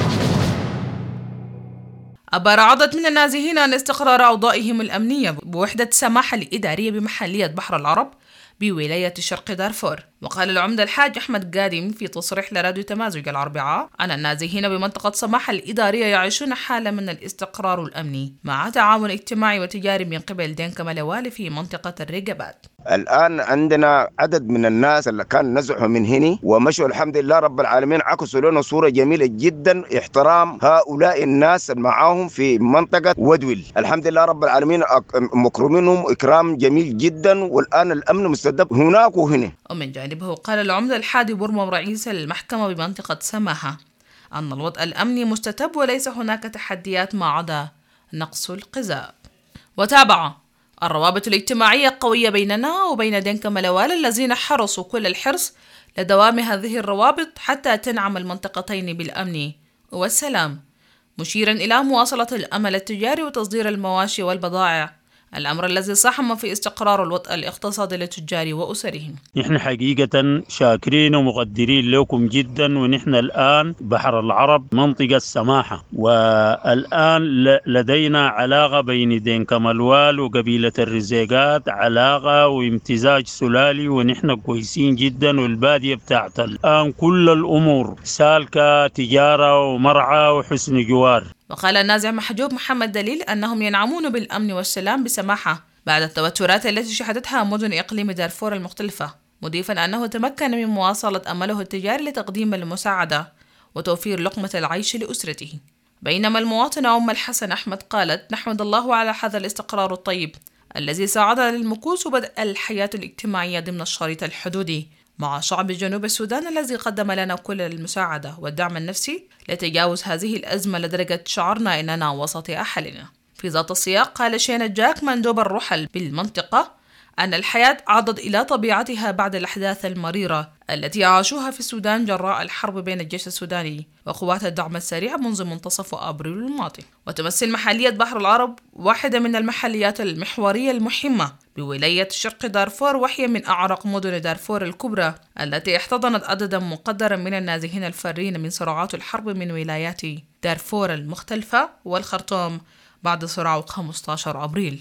Speaker 2: أبار عدد من النازحين عن استقرار أوضاعهم الأمنية بوحدة سماحة الإدارية بمحلية بحر العرب بولاية شرق دارفور. وقال العمدة الحاج أحمد قادم في تصريح لراديو تمازج الأربعاء أن النازحين بمنطقة سماحة الإدارية يعيشون حالة من الاستقرار الأمني مع تعاون اجتماعي وتجاري من قبل دينكا ملوالي في منطقة الرقبات.
Speaker 8: الآن عندنا عدد من الناس اللي كان نزحوا من هنا ومشوا، الحمد لله رب العالمين عكسوا لنا صورة جميلة جدا، احترام هؤلاء الناس معاهم في منطقة ودول، الحمد لله رب العالمين مكرمينهم إكرام جميل جدا، والآن الأمن مستدب هناك وهنا.
Speaker 2: ومن جانبه قال العمدة الحادي برمم رئيس المحكمة بمنطقة سماحة أن الوضع الأمني مستتب وليس هناك تحديات ما عدا نقص الغذاء. وتابع الروابط الاجتماعية قوية بيننا وبين دينكا ملوال الذين حرصوا كل الحرص لدوام هذه الروابط حتى تنعم المنطقتين بالأمن والسلام، مشيرا إلى مواصلة الأمل التجاري وتصدير المواشي والبضائع، الأمر الذي ساهم في استقرار الوضع الاقتصادي للتجار وأسرهم.
Speaker 9: نحن حقيقة شاكرين ومقدرين لكم جدا، ونحن الآن بحر العرب منطقة سماحة، والآن لدينا علاقة بين دينكا ملوال وقبيلة الرزيقات، علاقة وامتزاج سلالي، ونحن كويسين جدا، والبادية بتاعت الآن كل الأمور سالكة، تجارة ومرعى وحسن جوار.
Speaker 2: وقال النازح محجوب محمد دليل أنهم ينعمون بالأمن والسلام بسماحة بعد التوترات التي شهدتها مدن إقليم دارفور المختلفة، مضيفا أنه تمكن من مواصلة أمله التجاري لتقديم المساعدة وتوفير لقمة العيش لأسرته. بينما المواطنة أم الحسن أحمد قالت: نحمد الله على هذا الاستقرار الطيب الذي ساعدنا للمكوس وبدء الحياة الاجتماعية ضمن الشريط الحدودي مع شعب جنوب السودان الذي قدم لنا كل المساعدة والدعم النفسي لتجاوز هذه الأزمة لدرجة شعرنا أننا وسط أحلنا. في ذات السياق قال شينا جاك مندوب الرحل بالمنطقة أن الحياة عادت إلى طبيعتها بعد الأحداث المريرة التي عاشوها في السودان جراء الحرب بين الجيش السوداني وقوات الدعم السريع منذ منتصف أبريل الماضي. وتمثل محلية بحر العرب واحدة من المحليات المحورية المهمة بولاية شرق دارفور، وهي من أعرق مدن دارفور الكبرى التي احتضنت عددا مقدرا من النازحين الفارين من صراعات الحرب من ولايات دارفور المختلفة والخرطوم بعد صراع خمسة عشر أبريل.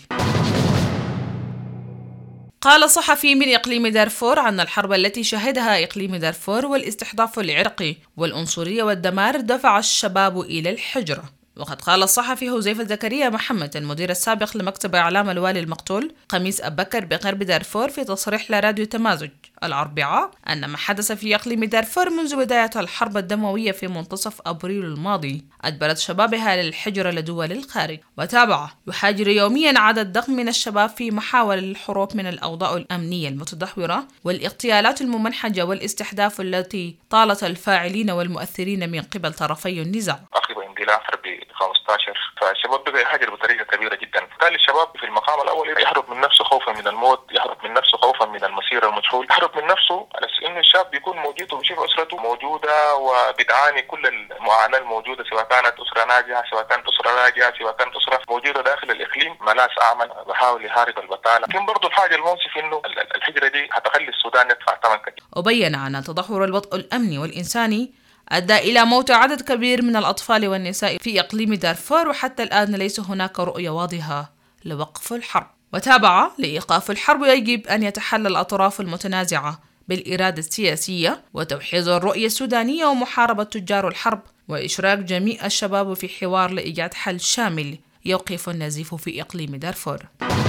Speaker 2: قال صحفي من إقليم دارفور عن الحرب التي شهدها إقليم دارفور والاستحضاف العرقي والعنصرية والدمار دفع الشباب إلى الحجرة. وقد قال الصحفي حذيفة زكريا محمد المدير السابق لمكتب إعلام الوالي المقتول قميص أبو بكر بغرب دارفور في تصريح لراديو تمازج الأربعاء أن ما حدث في إقليم دارفور منذ بداية الحرب الدموية في منتصف أبريل الماضي أجبرت شبابها للحجرة لدول الخارج. وتابع: يحاجر يوميا عدد ضخم من الشباب في محاولة الهروب من الأوضاع الأمنية المتدهورة والاغتيالات الممنهجة والاستهداف التي طالت الفاعلين والمؤثرين من قبل طرفي النزاع.
Speaker 7: اندلاع حربي خمسة عشر، فالشباب بقى يهاجر بطريقه كبيره جدا، فبالتالي الشباب في المقام الاول يهرب من نفسه خوفا من الموت، يهرب من نفسه خوفا من المصير المجهول، يهرب من نفسه على انه الشاب بيكون موجود وبيشوف اسرته موجوده وبتعاني كل المعاناه الموجوده، سواء كانت اسره ناجحه، سواء كانت اسره راجعه، سواء كانت اسره موجوده داخل الاقليم ملاس اعمى بحاول يحارب البطاله. لكن برضه الحاجه المنصف انه الهجره دي هتخلي السودان يدفع ثمن كبير.
Speaker 2: وبين ان تدهور الوضع الامني والانساني أدى إلى موت عدد كبير من الأطفال والنساء في إقليم دارفور، وحتى الآن ليس هناك رؤية واضحة لوقف الحرب. وتابع: لإيقاف الحرب يجب أن يتحلى الأطراف المتنازعة بالإرادة السياسية وتوحيد الرؤية السودانية ومحاربة تجار الحرب وإشراك جميع الشباب في حوار لإيجاد حل شامل يوقف النزيف في إقليم دارفور.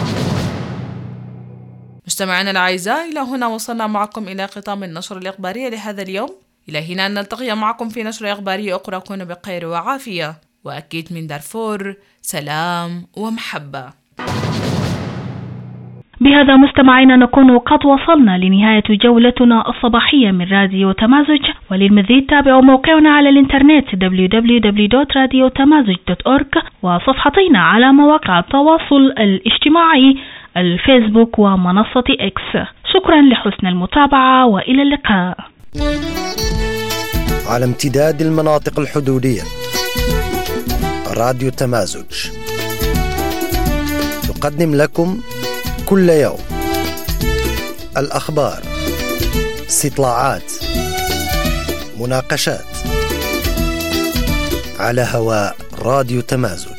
Speaker 2: مستمعينا الأعزاء، إلى هنا وصلنا معكم إلى ختام النشر الإخباري لهذا اليوم. إلى هنا نلتقي معكم في نشرة إخبارية أخرى. كونوا بخير وعافية، وأكيد من دارفور سلام ومحبة.
Speaker 1: بهذا مستمعينا نكون قد وصلنا لنهاية جولتنا الصباحية من راديو تمازج، وللمزيد تابعوا موقعنا على الإنترنت دبليو دبليو دبليو دوت راديو تمازج دوت أورج وصفحتنا على مواقع التواصل الاجتماعي الفيسبوك ومنصة إكس. شكرا لحسن المتابعة وإلى اللقاء.
Speaker 4: على امتداد المناطق الحدودية، راديو تمازج يقدم لكم كل يوم الأخبار، استطلاعات، مناقشات على هواء راديو تمازج.